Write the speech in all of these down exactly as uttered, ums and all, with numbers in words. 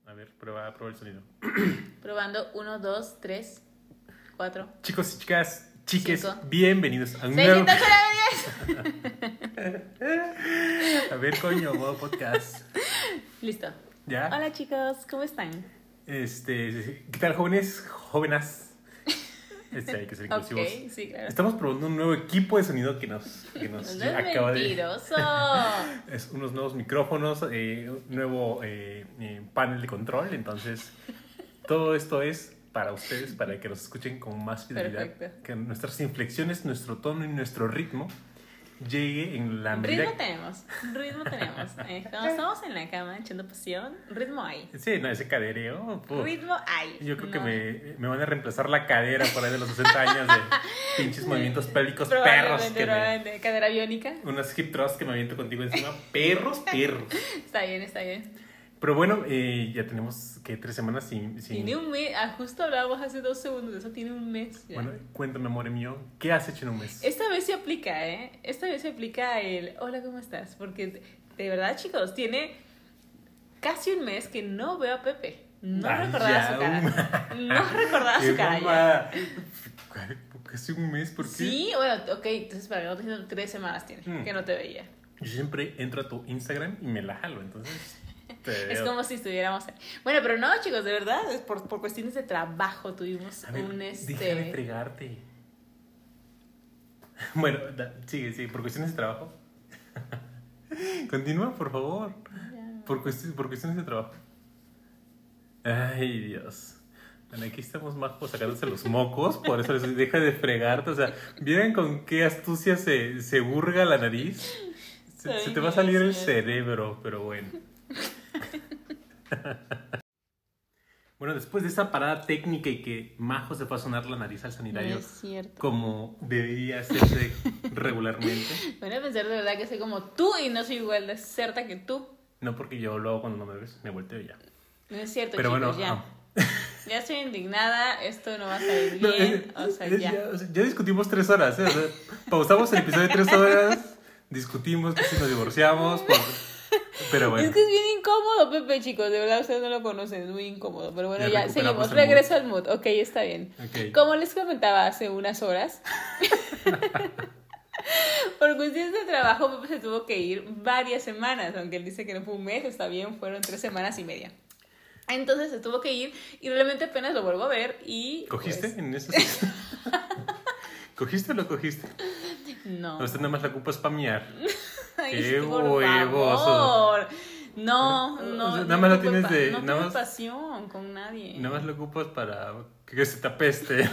A ver, prueba, prueba el sonido. Probando, uno, dos, tres, cuatro. Chicos y chicas, chiques, Cinco. bienvenidos a un nuevo... seiscientos A ver, coño, modo podcast. Listo. ¿Ya? Hola chicos, ¿cómo están? Este, ¿qué tal, jóvenes? Jóvenes. Este, hay que ser inclusivos. Ok, sí, claro. Estamos probando un nuevo equipo de sonido que nos, que nos No es acaba de... mentiroso. Es unos nuevos micrófonos, eh, un nuevo eh, eh, panel de control. Entonces, todo esto es para ustedes, para que nos escuchen con más fidelidad. Perfecto. Que nuestras inflexiones, nuestro tono y nuestro ritmo llegue en la medida... Ritmo tenemos, ritmo tenemos. Eh, cuando estamos en la cama echando pasión, ritmo hay. Sí, no, ese cadereo. Puf. Ritmo hay. Yo creo No. que me, me van a reemplazar la cadera por ahí de los sesenta años de pinches movimientos pélvicos perros. Probablemente, Que me, probablemente. Cadera biónica. unas hip thrusts que me aviento contigo encima. Perros, perros. Está bien, está bien. Pero bueno, eh, ya tenemos que tres semanas sin... sin... Tiene un mes, ah, justo hablábamos hace dos segundos, eso tiene un mes. Ya. Bueno, cuéntame, amor mío, ¿qué has hecho en un mes? Esta vez se aplica, ¿eh? Esta vez se aplica el hola, ¿cómo estás? Porque de, de verdad, chicos, tiene casi un mes que no veo a Pepe. No Ay, recordaba ya, su cara. un- No recordaba ¡Qué su cara. ya. mamada! Casi un mes, ¿por qué? Sí, bueno, ok, entonces para que no te diciendo tres semanas tiene Mm. que no te veía. Yo siempre entro a tu Instagram y me la jalo, entonces... te Es veo. como si estuviéramos ahí. Bueno, pero no, chicos, de verdad, es por, por cuestiones de trabajo tuvimos A ver, un deja de este. fregarte. Bueno, da- sigue, sigue, por cuestiones de trabajo. Continúa, por favor. Ya. Por, cuesti- por cuestiones de trabajo. Ay, Dios. Bueno, aquí estamos majos sacándose los mocos, por eso les digo, deja de fregarte. O sea, ¿vieron con qué astucia se, se burga la nariz? Se, Ay, se te va a salir el Dios mío. cerebro, pero bueno. Bueno, después de esa parada técnica y que Majo se fue a sonar la nariz al No sanitario es cierto. como debería hacerse regularmente. Van a pensar de verdad que soy como tú y no soy igual de certa que tú. No porque yo lo hago cuando no me ves, me volteo y ya. No es cierto, Pero chicos, bueno, ya. ah. Ya estoy indignada, esto no va a salir bien. No, eh, o sea, eh, ya. ya, o sea, ya discutimos tres horas, ¿eh? O sea, pausamos el episodio de tres horas, discutimos, casi nos divorciamos. por- Pero bueno. Es que es bien incómodo, Pepe, chicos. De verdad, ustedes no lo conocen, es muy incómodo. Pero bueno, Ya ya, recuperamos seguimos. el Regreso al mood. Ok, está bien. Ok. Como les comentaba hace unas horas, por cuestiones de trabajo, Pepe se tuvo que ir varias semanas. Aunque él dice que no fue un mes, está bien, fueron tres semanas y media. Entonces se tuvo que ir y realmente apenas lo vuelvo a ver y... ¿Cogiste pues, en eso? ¿Cogiste o lo cogiste? no. O usted nada más la ocupa spamear. Ay, ¡Qué sí, por huevoso! favor. No, no. O sea, no nada más lo tuve tienes pa- de- No nada tuve más- pasión con nadie. Nada más lo ocupas para que se te apeste.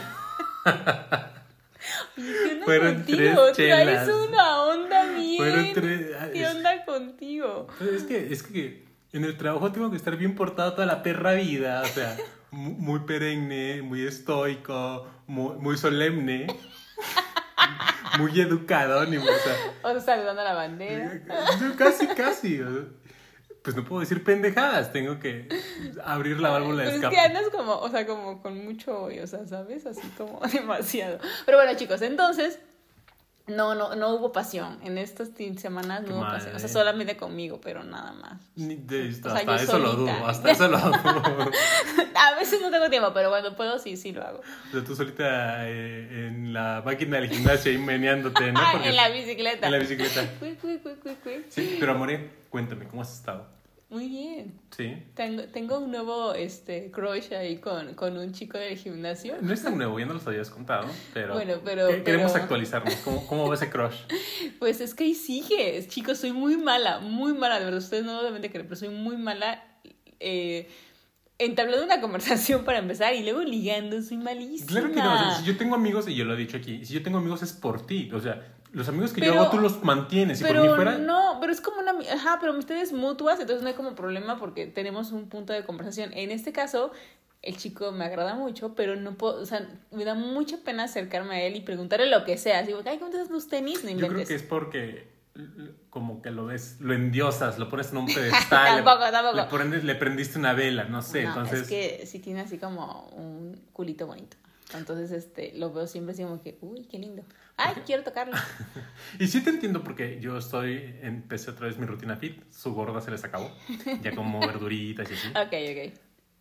¿Qué onda Fueron contigo? tres chelas. Traes una onda bien. Fueron tres- ah, ¿Qué es- onda contigo? Pero es que, es que en el trabajo tengo que estar bien portado toda la perra vida, o sea, mu- muy perenne, muy estoico, muy, muy solemne, muy educado, ni, o sea, O sea, saludando a la bandera. yo casi, casi, o sea, pues no puedo decir pendejadas, tengo que abrir la válvula de Pero es escape. que andas como, o sea, como con mucho odio, o sea, ¿sabes? Así como demasiado. Pero bueno, chicos, entonces, no, no, no hubo pasión. En estas tin- semanas no Qué hubo madre. pasión. O sea, solamente conmigo, pero nada más. Ni de- sea, hasta yo eso lo solita. dudo, hasta eso lo dudo. A veces no tengo tiempo, pero cuando puedo, sí, sí lo hago. O sea, tú solita eh, en la máquina del gimnasio ahí meneándote, ¿no? Ah, Porque- en la bicicleta. En la bicicleta. Cui, cui, cui, cui, cui. Sí, pero amore, cuéntame, ¿cómo has estado? Muy bien. Sí. Tengo, tengo un nuevo este, crush ahí con, con un chico del gimnasio. No es tan nuevo, ya no los habías contado, pero, Bueno, pero- que- queremos pero- actualizarnos. ¿Cómo, ¿Cómo va ese crush? Pues es que ahí sigues, chicos, soy muy mala, muy mala, de verdad, ustedes no lo deben de creer, pero soy muy mala eh, entablando una conversación para empezar y luego ligando, soy malísima. Claro que no, o sea, si yo tengo amigos, y yo lo he dicho aquí, si yo tengo amigos es por ti, o sea, los amigos que Pero- yo hago tú los mantienes, y por Pero mí fuera... no, pero es como una... Ajá, pero ustedes mutuas, entonces no hay como problema porque tenemos un punto de conversación. En este caso, el chico me agrada mucho, pero no puedo... O sea, me da mucha pena acercarme a él y preguntarle lo que sea. Así, ay, ¿cómo te das tus tenis? No Yo creo inventes. que es porque l- como que lo ves, lo endiosas, lo pones en un pedestal, Tampoco, le, tampoco. le, prendes- le prendiste una vela, no sé, No, entonces... es que sí tiene así como un culito bonito. Entonces, este, lo veo siempre así como que, uy, qué lindo. Ay, quiero tocarlo. Y sí te entiendo porque yo estoy, empecé otra vez mi rutina fit, su gorda se les acabó, ya como verduritas y así. Ok, ok.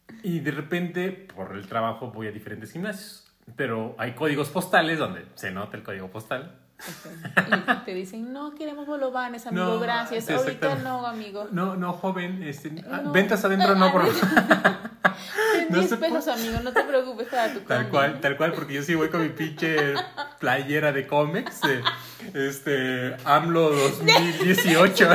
Y de repente, por el trabajo, voy a diferentes gimnasios. Pero hay códigos postales donde se nota el código postal. Okay. Y te dicen, no queremos bolovanes, amigo, no, gracias. Sí, ahorita no, amigo. No, no, joven, este, no. ventas adentro no, por favor. No diez pesos, amigo, no te preocupes para tu Tal cual, tal cual, porque yo sí voy con mi pinche playera de cómics, eh, este, AMLO dos mil dieciocho.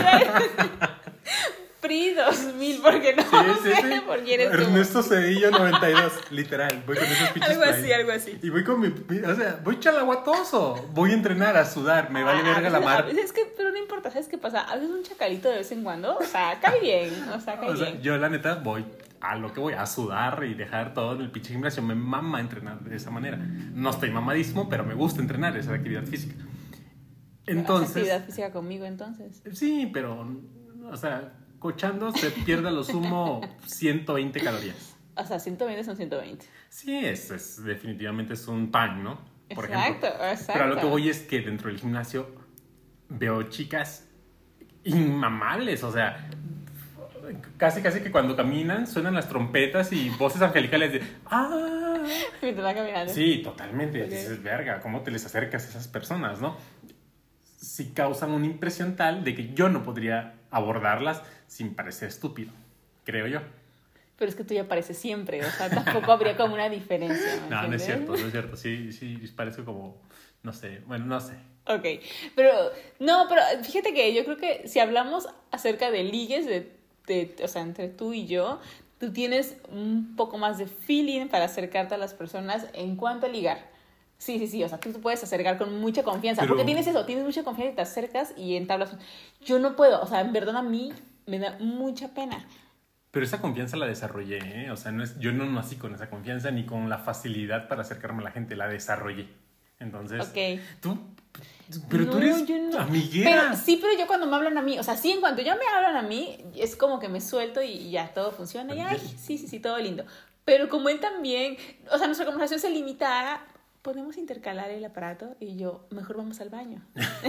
P R I dos mil, porque no, sí, sí, sí. porque eres Ernesto Cedillo noventa y dos, literal, voy con esos pinches algo así, playas. algo así. Y voy con mi, o sea, voy chalaguatoso, voy a entrenar, a sudar, me vale ah, verga la mar. Es que, pero no importa, ¿sabes qué pasa? A veces un chacalito de vez en cuando, o sea, cae bien, o sea, cae o sea, bien. Yo la neta voy a lo que voy, a sudar y dejar todo en el pinche gimnasio, me mama entrenar de esa manera. No estoy mamadísimo, pero me gusta entrenar, esa actividad física. Entonces... ¿Haces actividad física conmigo entonces? Sí, pero, o sea... Cochando se pierde a lo sumo ciento veinte calorías. O sea, ciento veinte son ciento veinte. Sí, es, es, definitivamente es un pan, ¿no? Por exacto, ejemplo. exacto. Pero a lo que voy es que dentro del gimnasio veo chicas inmamables, o sea, casi casi que cuando caminan suenan las trompetas y voces angelicales de ¡ah! Mientras va caminando. Sí, totalmente. Okay. Dices, verga, ¿cómo te les acercas a esas personas, no? Sí causan una impresión tal de que yo no podría abordarlas sin parecer estúpido, creo yo. Pero es que tú ya pareces siempre, o sea, tampoco habría como una diferencia. No, no es cierto, no es cierto. Sí, sí, parece como, no sé, bueno, no sé. Ok, pero, no, pero fíjate que yo creo que si hablamos acerca de ligues, de, de, o sea, entre tú y yo, tú tienes un poco más de feeling para acercarte a las personas en cuanto a ligar. Sí, sí, sí, o sea, tú te puedes acercar con mucha confianza, pero... porque tienes eso, tienes mucha confianza y te acercas y entablas. Yo no puedo, o sea, en verdad a mí me da mucha pena. Pero esa confianza la desarrollé, ¿eh? O sea, no es, yo no nací con esa confianza ni con la facilidad para acercarme a la gente, la desarrollé. Entonces, okay. tú, pero no, tú eres no. amiguera. Pero, sí, pero yo cuando me hablan a mí, o sea, sí, en cuanto ya me hablan a mí, es como que me suelto y ya todo funciona. Y, ay, sí, sí, sí, todo lindo. Pero como él también, o sea, nuestra conversación se limita a... podemos intercalar el aparato y yo, mejor vamos al baño.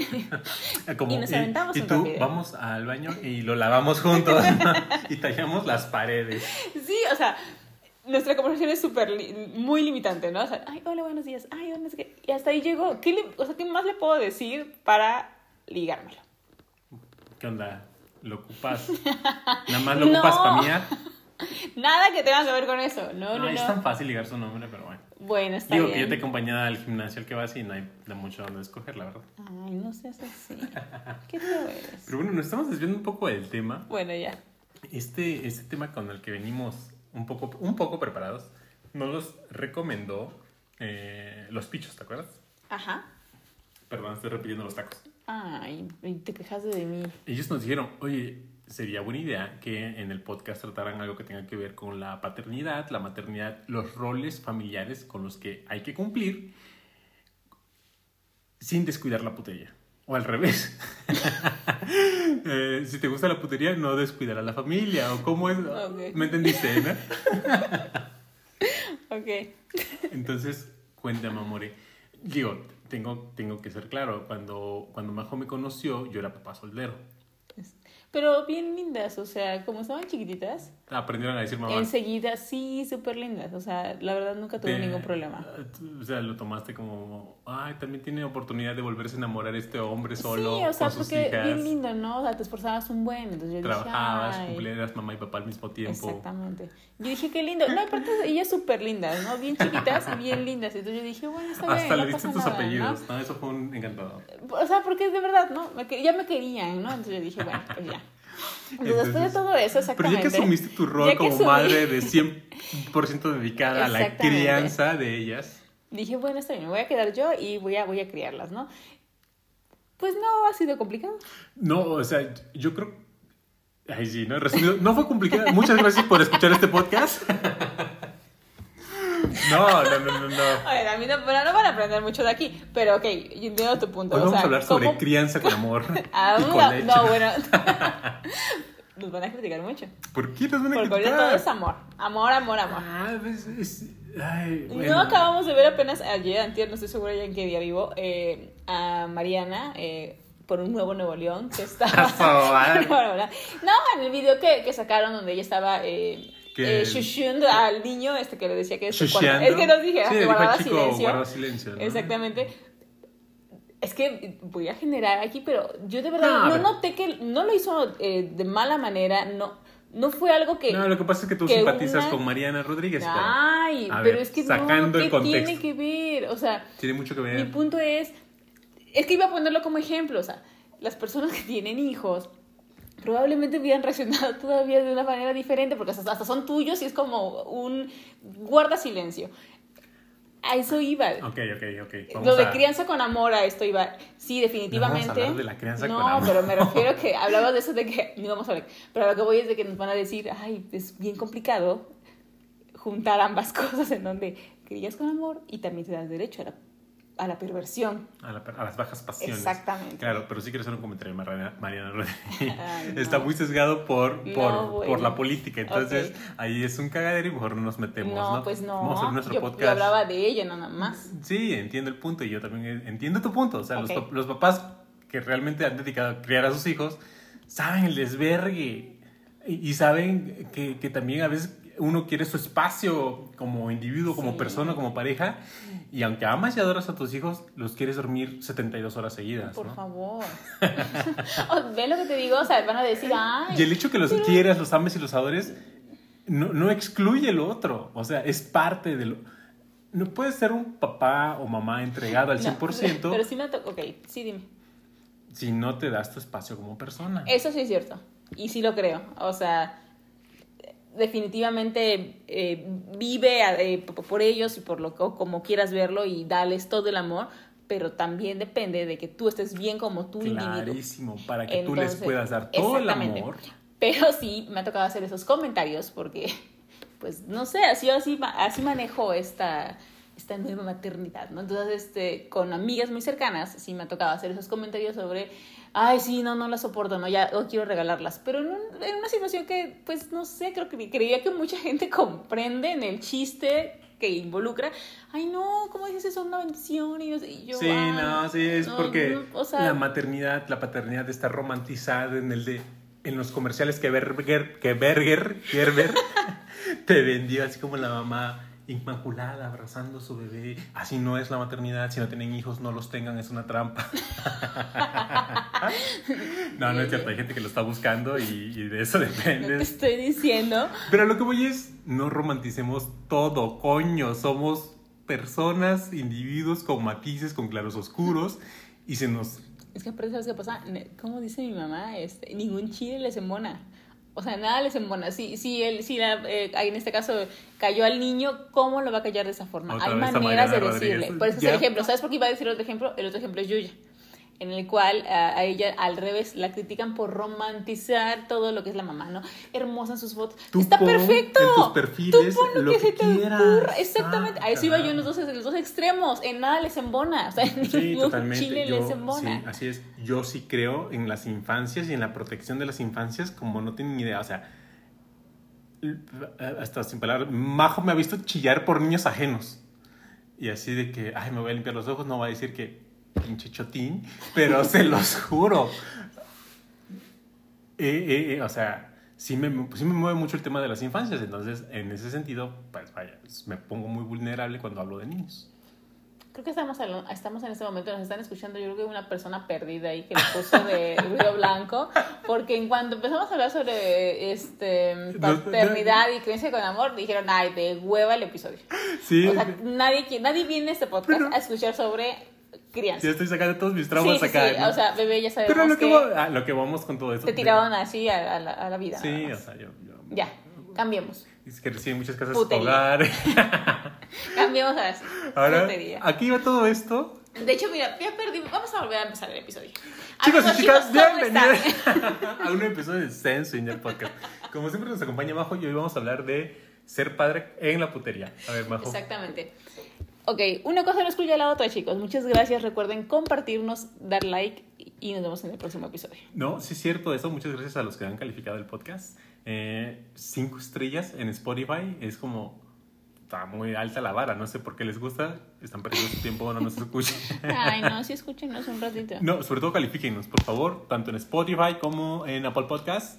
Como, y nos aventamos y, y un tú rápido. Vamos al baño y lo lavamos juntos y tallamos las paredes. Sí, o sea, nuestra conversación es súper, li muy limitante, ¿no? O sea, ay, hola, buenos días, ay, no sé qué. Y hasta ahí llegó. ¿Qué le, o sea, ¿qué más le puedo decir para ligármelo? ¿Qué onda? ¿Lo ocupas? ¿Nada más lo ocupas no. para miar? Nada que tenga que ver con eso. No, no, no. Es no. tan fácil ligar su nombre, pero bueno. Bueno, está Digo bien. que yo te acompañé al gimnasio al que vas y no hay de mucho donde escoger, la verdad. Ay, no seas así. ¿Qué feo eres? Pero bueno, nos estamos desviando un poco del tema. Bueno, ya. Este, este tema con el que venimos un poco, un poco preparados, nos los recomendó eh, Los Pichos, ¿te acuerdas? Ajá. Perdón, estoy repitiendo los tacos. Ay, te quejaste de mí. Ellos nos dijeron, oye, sería buena idea que en el podcast trataran algo que tenga que ver con la paternidad, la maternidad, los roles familiares con los que hay que cumplir sin descuidar la putería. O al revés. eh, si te gusta la putería, no descuidar a la familia. ¿O cómo es? Okay. ¿Me entendiste, no? Ok. Entonces, cuéntame, amore. Digo, tengo, tengo que ser claro. Cuando, cuando Majo me conoció, yo era papá soltero. Pero bien lindas, o sea, como estaban chiquititas. Aprendieron a decir mamá. Enseguida, sí, súper lindas. O sea, la verdad nunca tuve Te, ningún problema. O sea, lo tomaste como, ay, también tiene oportunidad de volverse a enamorar este hombre solo. Sí, o sea, con sus porque hijas. Bien lindo, ¿no? O sea, te esforzabas un buen. Entonces yo Trabajabas, dije, cumplieras mamá y papá al mismo tiempo. Exactamente. Yo dije, qué lindo. No, aparte, ellas súper lindas, ¿no? Bien chiquitas y bien lindas. Entonces yo dije, bueno, está bien. Hasta le no diste pasa tus nada, apellidos, ¿no? ¿no? Eso fue un encantador. O sea, porque de verdad, ¿no? Me, ya me querían, ¿no? Entonces yo dije, bueno, pues ya. Entonces, Entonces, después de todo eso, exactamente. Pero ya que asumiste tu rol como asumí, madre de cien por ciento dedicada a la crianza de ellas. Dije, bueno, está bien, me voy a quedar yo y voy a, voy a criarlas, ¿no? Pues no ha sido complicado. No, o sea, yo creo... Ay, sí, ¿no? Resumido, no fue complicado. Muchas gracias por escuchar este podcast. No, no, no, no, no. A ver, a mí no, bueno, no van a aprender mucho de aquí, pero ok, yo entiendo tu punto. Hoy o vamos sea, a hablar sobre ¿cómo? crianza con amor Ah, y con no, leche. no, bueno. Nos van a criticar mucho. ¿Por qué nos van a Porque criticar? ahorita todo es amor. Amor, amor, amor. Ah, es, es, ay, bueno. No acabamos de ver apenas ayer, antier, no estoy segura ya en qué día vivo, eh, a Mariana eh, por un nuevo Nuevo León que estaba... No, en el video que, que sacaron donde ella estaba... Eh, Que eh, shushundo al niño este que le decía que este Shusheando. es que nos dije Sí, que dijo al guardaba chico, silencio. guarda silencio, ¿no? Exactamente. Es que voy a generar aquí, pero yo de verdad No, no, pero- noté que no lo hizo eh, de mala manera, no no fue algo que No, lo que pasa es que tú que simpatizas una- con Mariana Rodríguez. pero- Ay, a pero ver, es que sacando no, el ¿qué contexto. tiene que ver? O sea, Tiene mucho que ver. mi punto es, es que iba a ponerlo como ejemplo, o sea, las personas que tienen hijos probablemente hubieran reaccionado todavía de una manera diferente, porque hasta, hasta son tuyos y es como un guarda silencio. A eso iba. Ok, ok, ok. Vamos Lo de a- crianza con amor, a esto iba. Sí, definitivamente. No vamos a hablar de la crianza no, con amor. pero me refiero que hablabas de eso de que no vamos a hablar. Pero lo que voy es de que nos van a decir, ay, es bien complicado juntar ambas cosas en donde crías con amor y también te das derecho a la, a la perversión. A, la- a las bajas pasiones. Exactamente. Claro, pero sí quiero hacer un comentario, Mariana, Mariana Rodríguez. Ay, no. Está muy sesgado por, No, por, bueno. por la política. Entonces, Ok. ahí es un cagadero y mejor no nos metemos, ¿no? No, pues no. Vamos a hacer nuestro yo, podcast. yo hablaba de ella nada más. Sí, entiendo el punto y yo también entiendo tu punto. O sea, los, Ok. pap- los papás que realmente han dedicado a criar a sus hijos saben el desvergue y, y saben que, que también a veces uno quiere su espacio como individuo, como Sí. persona, como pareja, y aunque amas y adoras a tus hijos, los quieres dormir setenta y dos horas seguidas, Por ¿no? favor. O, ¿ven lo que te digo? O sea, van a decir, ay. Y el hecho que los pero- quieras, los ames y los adores, no, no excluye lo otro. O sea, es parte de lo... No puedes ser un papá o mamá entregado al No, cien por ciento Pero sí me tocó. Ok, sí, dime. si no te das tu espacio como persona. Eso sí es cierto. Y sí lo creo. O sea, definitivamente eh, vive eh, p- por ellos y por lo que, como quieras verlo y dales todo el amor, pero también depende de que tú estés bien como tu individuo. Clarísimo, para que tú les Entonces, puedas dar todo el exactamente. amor. Pero sí me ha tocado hacer esos comentarios porque, pues, no sé, así, así, así manejo esta, esta nueva maternidad, ¿no? Entonces, este, con amigas muy cercanas, sí me ha tocado hacer esos comentarios sobre, ay, sí, no, no las soporto, no, ya no quiero regalarlas. Pero en, un- en una situación que, pues, no sé, creo que creía que mucha gente comprende en el chiste que involucra, ay, no, ¿cómo dices eso? Una bendición. Y yo, y yo, Sí, "Ay, no, sí, es no, porque no", o sea, la maternidad, la paternidad está romantizada en el de en los comerciales que Berger, que Berger, Gerber te vendió así como la mamá inmaculada abrazando a su bebé. Así no es la maternidad, si no tienen hijos no los tengan, es una trampa. No, no es cierto, hay gente que lo está buscando y, y de eso no te depende. estoy diciendo. Pero lo que voy es, no romanticemos todo, coño. Somos personas, individuos con matices, con claros oscuros y se nos... Es que aparte, ¿sabes qué pasa? Ne- ¿Cómo dice mi mamá? Este, ningún chile les embona. O sea, nada les embona. Si, si, él, si la, eh, en este caso cayó al niño, ¿cómo lo va a callar de esa forma? Otra Hay vez a maneras de Mariana decirle. Rodríguez. Por eso es Ya. el ejemplo. ¿Sabes por qué iba a decir otro ejemplo? El otro ejemplo es Yuya, en el cual a, a ella al revés la critican por romantizar todo lo que es la mamá, ¿no? Hermosa en sus fotos. Tú Está pon perfecto. en tus perfiles Tú pon lo, lo que, que se te quieras. ocurra. Exactamente. A eso iba yo en los Saca. dos, en los dos extremos. En nada les embona. O sea, en Sí, ningún totalmente. chile Yo, les embona. sí, así es. Yo sí creo en las infancias y en la protección de las infancias como no tienen ni idea. O sea, hasta sin palabras, Majo me ha visto chillar por niños ajenos. Y así de que, ay, me voy a limpiar los ojos, no va a decir que pinche chotín, pero se los juro. Eh, eh, eh, o sea, sí me, sí me mueve mucho el tema de las infancias, entonces en ese sentido, pues vaya, me pongo muy vulnerable cuando hablo de niños. Creo que estamos, al- estamos en este momento, nos están escuchando, yo creo que una persona perdida ahí que le puso de ruido blanco, porque en cuanto empezamos a hablar sobre este paternidad y creencia con amor, dijeron, ay, de hueva el episodio. Sí, O sea, nadie, qui- nadie viene a este podcast Pero- a escuchar sobre crianza. ya estoy sacando todos mis Sí, traumas sí, acá. sí, ¿no? o sea, bebé, ya sabemos Pero lo que, que va- ah, lo que vamos con todo esto. te tiraron así a, a la, a la vida. Sí, nada o más. sea, yo, yo- Ya, cambiemos. Es que reciben muchas casas Putería. hogar. Cambiemos ahora sí. Ahora, Putería. aquí va todo esto. De hecho, mira, ya perdí. Vamos a volver a empezar el episodio. Chicos Amigos, y chicas, ¿cómo bienvenidos están? a un episodio de Zen Swinger Podcast. Como siempre nos acompaña Majo y hoy vamos a hablar de ser padre en la putería. A ver, Majo. Exactamente. Ok, una cosa no excluye a la otra, chicos. Muchas gracias. Recuerden compartirnos, dar like y nos vemos en el próximo episodio. No, sí es cierto eso. Muchas gracias a los que han calificado el podcast. Eh, cinco estrellas en Spotify. Es como... Está muy alta la vara. No sé por qué les gusta. Están perdiendo su tiempo, no nos escuchen. Ay, no, sí, escúchenos un ratito. No, sobre todo califíquenos, por favor. Tanto en Spotify como en Apple Podcasts.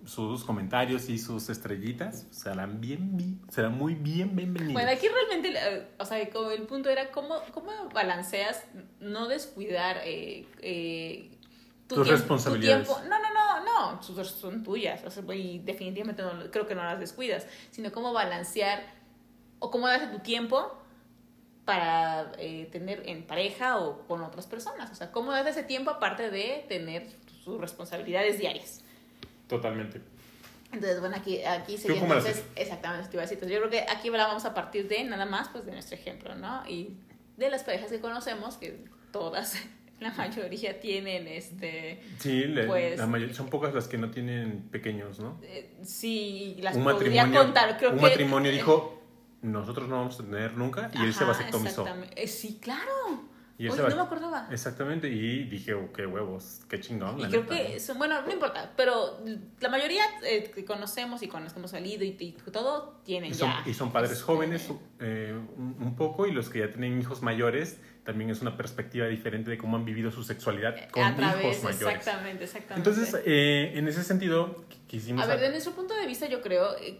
sus comentarios y sus estrellitas serán bien, bien serán muy bien bienvenidos. Bueno, aquí realmente, eh, o sea, como el punto era cómo, cómo balanceas no descuidar eh, eh, tu tus tiempo, responsabilidades. Tu tiempo. No, no, no, no, sus- son tuyas, o sea, y definitivamente no, creo que no las descuidas, sino cómo balancear o cómo darse tu tiempo para eh, tener en pareja o con otras personas, o sea, cómo darse ese tiempo aparte de tener sus responsabilidades diarias. Totalmente. Entonces, bueno, aquí, aquí sería cómo lo entonces, haces? exactamente, te iba a decir. Entonces, yo creo que aquí vamos a partir de nada más, pues, de nuestro ejemplo, ¿no? Y de las parejas que conocemos, que todas, la mayoría tienen, este, Sí, le- pues, la mayoría, son pocas las que no tienen pequeños, ¿no? eh, sí, las Un podría matrimonio, contar, creo un que... matrimonio eh, dijo, nosotros no vamos a tener nunca, y él se ajá, vasectomizó. exactamente. Eh, sí, claro. Y él Oye, se va- no me acordaba. Exactamente, y dije, oh, qué huevos, qué chingón. Y la creo neta, que, ¿no? son, bueno, no importa, pero la mayoría eh, que conocemos y con los que hemos salido y, y todo, tienen Y son, ya. y son padres este, jóvenes eh, un, un poco, y los que ya tienen hijos mayores, también es una perspectiva diferente de cómo han vivido su sexualidad con a través, hijos mayores. exactamente, exactamente. Entonces, eh, en ese sentido, quisimos... A ver, de nuestro punto de vista, yo creo, eh,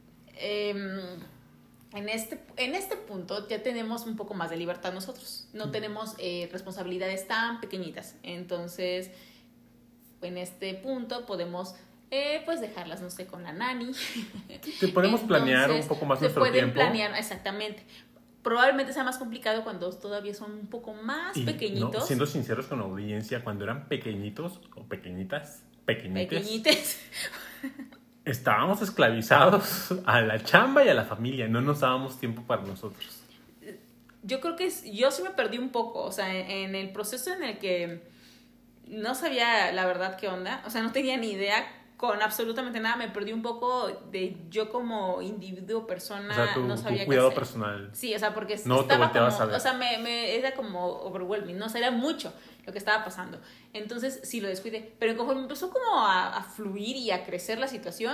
eh, en, este, en este punto ya tenemos un poco más de libertad nosotros. No tenemos eh, responsabilidades tan pequeñitas. Entonces, en este punto podemos, eh, pues, dejarlas, no sé, con la nani. Te podemos planear un Entonces, poco más se nuestro pueden tiempo. planear, exactamente. Probablemente sea más complicado cuando todavía son un poco más Y, pequeñitos. no, siendo sinceros con la audiencia, cuando eran pequeñitos o pequeñitas, pequeñites, Pequeñites. estábamos esclavizados a la chamba y a la familia, no nos dábamos tiempo para nosotros. Yo creo que es- yo sí me perdí un poco, o sea, en, en el proceso en el que no sabía la verdad qué onda, o sea, no tenía ni idea con absolutamente nada, me perdí un poco de yo como individuo, persona, O sea, tu, no tu sabía qué cuidado hacer. personal. Sí, o sea, porque No te estaba volteabas como, a ver. o sea, me, me, era como overwhelming, no, o sea, era mucho lo que estaba pasando. Entonces, sí lo descuidé, pero conforme empezó como a, a fluir y a crecer la situación,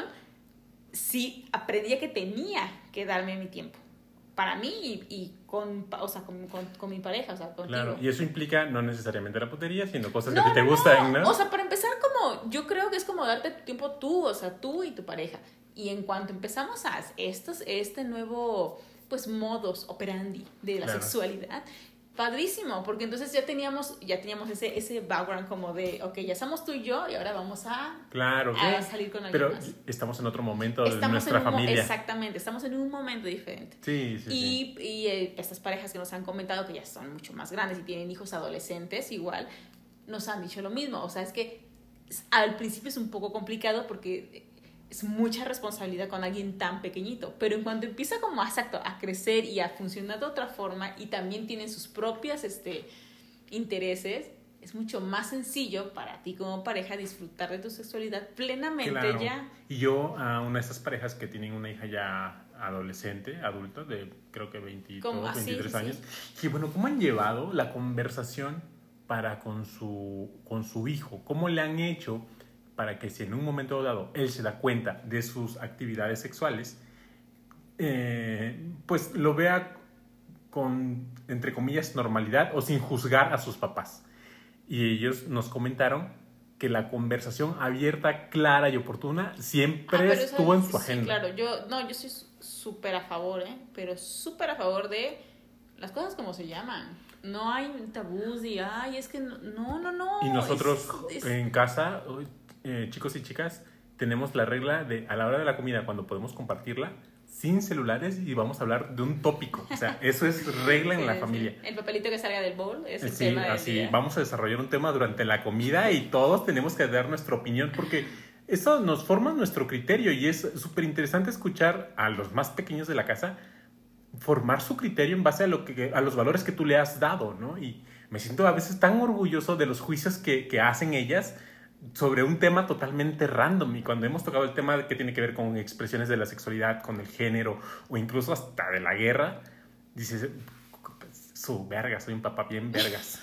sí aprendí que tenía que darme mi tiempo para mí y, y con, o sea, con, con, con mi pareja, o sea, contigo. Claro, y eso implica no necesariamente la putería, sino cosas No, que a ti te no, gustan, ¿no? O sea, para empezar, como yo creo que es como darte tu tiempo tú, o sea, tú y tu pareja. Y en cuanto empezamos a estos, este nuevo, pues, modus operandi de la Claro. sexualidad, padrísimo, porque entonces ya teníamos, ya teníamos ese, ese background como de, ok, ya somos tú y yo y ahora vamos a, Claro, a ¿qué? salir con alguien Pero más. estamos en otro momento de Estamos nuestra en un mo- familia. Exactamente, estamos en un momento diferente. Sí, sí, sí. Y, y eh, estas parejas que nos han comentado que ya son mucho más grandes y tienen hijos adolescentes igual, nos han dicho lo mismo. O sea, es que es- al principio es un poco complicado porque es mucha responsabilidad con alguien tan pequeñito, pero en cuanto empieza como a, exacto, a crecer y a funcionar de otra forma y también tienen sus propias este, intereses, es mucho más sencillo para ti como pareja disfrutar de tu sexualidad plenamente Claro. ya. Y yo a una de esas parejas que tienen una hija ya adolescente, adulta, de creo que veintidós, Como- ah, sí, veintitrés sí, años, sí. y bueno, ¿cómo han llevado la conversación para con su, con su hijo? ¿Cómo le han hecho para que si en un momento dado él se da cuenta de sus actividades sexuales, eh, pues lo vea con, entre comillas, normalidad o sin juzgar a sus papás? Y ellos nos comentaron que la conversación abierta, clara y oportuna siempre Ah, pero eso- estuvo en su sí, agenda. claro, yo, no, yo soy súper a favor, ¿eh? Pero súper a favor de las cosas como se llaman. No hay tabús de, ay, es que no, no, no. no, Y nosotros es- es- en casa, eh, chicos y chicas, tenemos la regla de a la hora de la comida, cuando podemos compartirla, sin celulares y vamos a hablar de un tópico. O sea, eso es regla en sí, la sí. familia. El papelito que salga del bowl es el Sí, tema del así día. vamos a desarrollar un tema durante la comida y todos tenemos que dar nuestra opinión porque eso nos forma nuestro criterio y es súper interesante escuchar a los más pequeños de la casa formar su criterio en base a, lo que, a los valores que tú le has dado, ¿no? Y me siento a veces tan orgulloso de los juicios que, que hacen ellas sobre un tema totalmente random. Y cuando hemos tocado el tema que tiene que ver con expresiones de la sexualidad, con el género o incluso hasta de la guerra, dices, su verga, soy un papá bien vergas.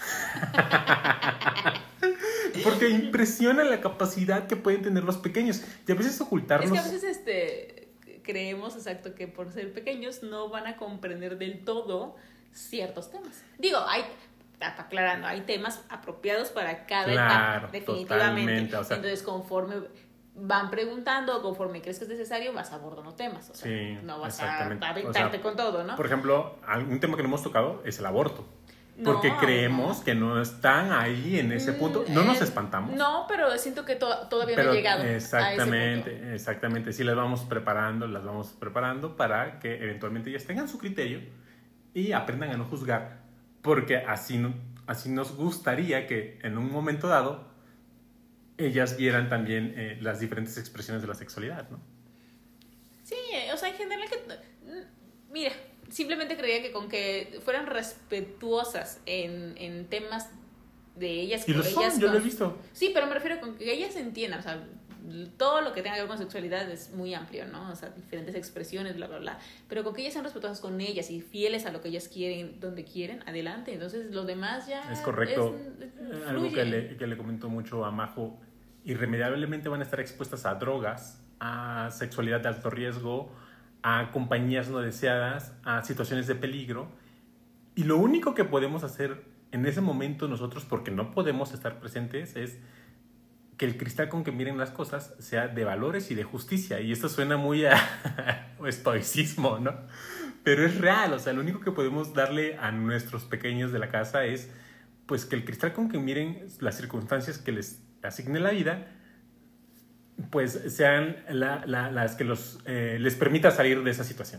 Porque impresiona la capacidad que pueden tener los pequeños y a veces ocultarlos. Es que a veces este, creemos, exacto, que por ser pequeños no van a comprender del todo ciertos temas. Digo, hay, aclarando, hay temas apropiados para cada Claro, etapa, definitivamente. totalmente, o sea, Entonces, conforme van preguntando, conforme crees que es necesario, vas abordando temas. O sea, sí, no vas exactamente. a aventarte O sea, con todo, ¿no? Por ejemplo, un tema que no hemos tocado es el aborto. No, Porque creemos no. que no están ahí en ese punto. No nos Eh, espantamos. No, pero siento que to- todavía Pero no he llegado exactamente, a ese punto. exactamente. Sí las vamos preparando, las vamos preparando para que eventualmente ellas tengan su criterio y aprendan a no juzgar. Porque así, no, así nos gustaría que en un momento dado ellas vieran también eh, las diferentes expresiones de la sexualidad, ¿no? Sí, o sea, en general que... Mira, simplemente creía que con que fueran respetuosas en, en temas de ellas... Y lo son, ellas yo con... lo he visto. Sí, pero me refiero con que ellas entiendan, o sea, todo lo que tenga que ver con sexualidad es muy amplio, ¿no? O sea, diferentes expresiones, bla, bla, bla. Pero con que ellas sean respetuosas con ellas y fieles a lo que ellas quieren, donde quieren, adelante. Entonces, los demás ya... Es correcto. Es, es, Algo que le, que le comento mucho a Majo, irremediablemente van a estar expuestas a drogas, a sexualidad de alto riesgo, a compañías no deseadas, a situaciones de peligro. Y lo único que podemos hacer en ese momento nosotros, porque no podemos estar presentes, es que el cristal con que miren las cosas sea de valores y de justicia. Y esto suena muy a estoicismo, ¿no? Pero es real, o sea, lo único que podemos darle a nuestros pequeños de la casa es pues que el cristal con que miren las circunstancias que les asigne la vida, pues sean la, la, las que los, eh, les permita salir de esa situación.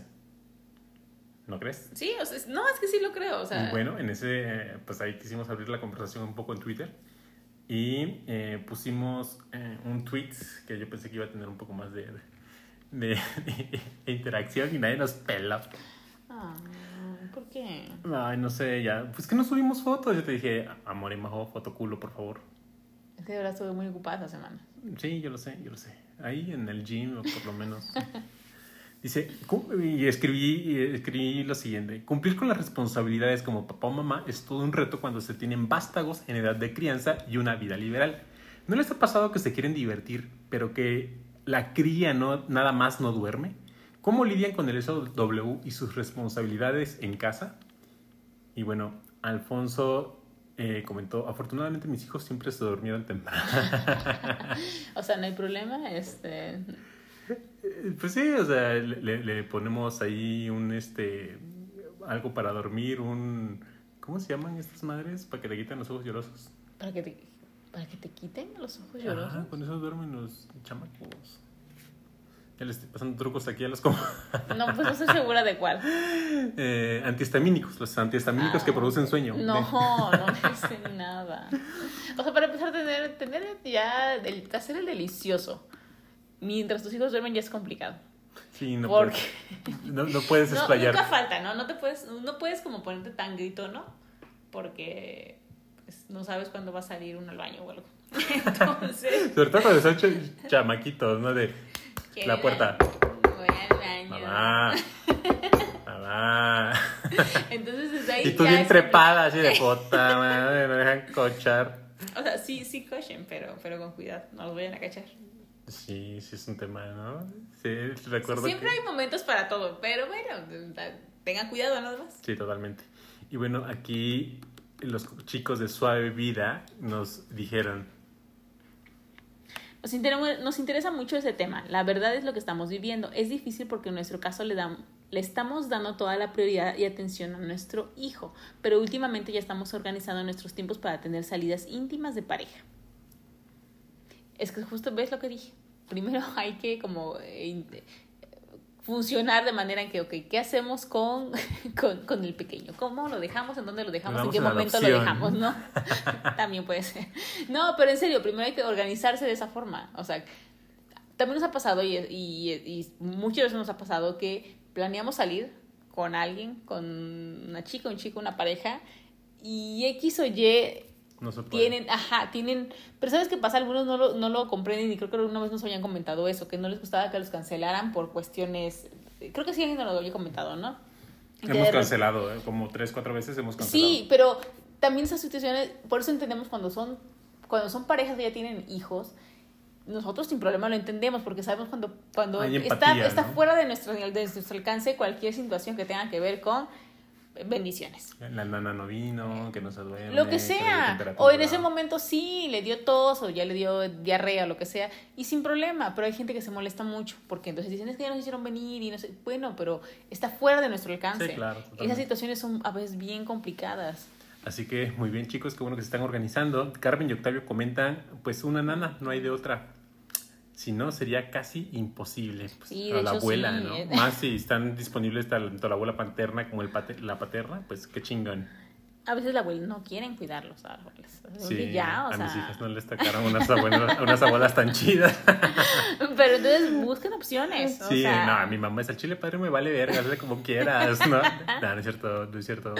¿No crees? Sí, o sea, no, es que sí lo creo, o sea... Y bueno, en ese, eh, pues ahí quisimos abrir la conversación un poco en Twitter y eh, pusimos eh, un tweet que yo pensé que iba a tener un poco más de, de, de interacción y nadie nos peló. Ah, ¿por qué? Ay, no sé, ya, pues que no subimos fotos. Yo te dije, amor y majo, foto culo, por favor. Es que de verdad estuve muy ocupada esa semana. Sí, yo lo sé, yo lo sé. Ahí en el gym, por lo menos. Dice, y escribí, y escribí lo siguiente: cumplir con las responsabilidades como papá o mamá es todo un reto cuando se tienen vástagos en edad de crianza y una vida liberal. ¿No les ha pasado que se quieren divertir, pero que la cría no, nada más no duerme? ¿Cómo lidian con el S W y sus responsabilidades en casa? Y bueno, Alfonso eh, comentó, afortunadamente mis hijos siempre se durmieron temprano. O sea, no hay problema, este... Pues sí, o sea, le, le ponemos ahí un, este, algo para dormir, un, ¿cómo se llaman estas madres? Para que te quiten los ojos llorosos. ¿Para que te, para que te quiten los ojos llorosos? Ah, con eso duermen los chamacos. Ya le estoy pasando trucos aquí a los como... No, pues no estoy segura de cuál. Eh, antihistamínicos, los antihistamínicos ah, que producen sueño. No, no dicen nada. O sea, para empezar a tener, tener ya, el, hacer el delicioso mientras tus hijos duermen ya es complicado. Sí, no porque... puedes, no, no puedes explayar. No, nunca falta, ¿no? No te puedes, no puedes como ponerte tan grito, ¿no? Porque pues, no sabes cuándo va a salir uno al baño o algo. Entonces... Sobre todo cuando son ch- chamaquitos, ¿no? De la puerta. Voy al baño. Mamá. Mamá. Entonces desde ahí y tú ya bien es trepada, así de puta madre, no dejan cochar. O sea, sí, sí cochen, pero, pero con cuidado, no los vayan a cachar. Sí, sí es un tema, ¿no? Sí, recuerdo Siempre que... hay momentos para todo, pero bueno, tengan cuidado nada más. Sí, totalmente. Y bueno, aquí los chicos de Suave Vida nos dijeron... Nos interesa, nos interesa mucho ese tema. La verdad es lo que estamos viviendo. Es difícil porque en nuestro caso le, dan, le estamos dando toda la prioridad y atención a nuestro hijo, pero últimamente ya estamos organizando nuestros tiempos para tener salidas íntimas de pareja. Es que justo ves lo que dije. Primero hay que como eh, funcionar de manera en que, ok, ¿qué hacemos con, con, con el pequeño? ¿Cómo lo dejamos? ¿En dónde lo dejamos? ¿En qué momento lo dejamos? ¿No? También puede ser. No, pero en serio, primero hay que organizarse de esa forma. O sea, también nos ha pasado y, y, y muchas veces nos ha pasado que planeamos salir con alguien, con una chica, un chico, una pareja, y X o Y... No se puede. Tienen, ajá, tienen... Pero ¿sabes qué pasa? Algunos no lo, no lo comprenden y creo que una vez nos habían comentado eso, que no les gustaba que los cancelaran por cuestiones... Creo que sí alguien nos lo había comentado, ¿no? Hemos cancelado, ¿eh? Como tres, cuatro veces hemos cancelado. Sí, pero también esas situaciones... Por eso entendemos cuando son, cuando son parejas que ya tienen hijos, nosotros sin problema lo entendemos porque sabemos cuando, cuando Hay está, empatía, está ¿no? fuera de nuestro, de nuestro alcance cualquier situación que tenga que ver con... bendiciones. La nana no vino, que no se duerme. Lo que le dio sea. temperatura. O en ese momento sí, le dio tos o ya le dio diarrea o lo que sea. Y sin problema. Pero hay gente que se molesta mucho. Porque entonces dicen, es que ya nos hicieron venir y no sé. Bueno, pero está fuera de nuestro alcance. Sí, claro. Totalmente. Esas situaciones son a veces bien complicadas. Así que muy bien, chicos, qué bueno que se están organizando. Carmen y Octavio comentan, pues una nana, no hay de otra. Si no, sería casi imposible. Pues, Sí, a de la hecho, abuela, sí. ¿no? Más si están disponibles tanto la abuela paterna como el pater- la paterna, pues qué chingón. A veces la abuela no quieren cuidar los árboles. Sí, ya, o a sea... mis hijas no les tocaron unas abuelas, unas abuelas tan chidas. Pero entonces busquen opciones. O Sí, sea... no, mi mamá es el chile padre, me vale verga, hazle como quieras, ¿no? No, no es cierto, no es cierto.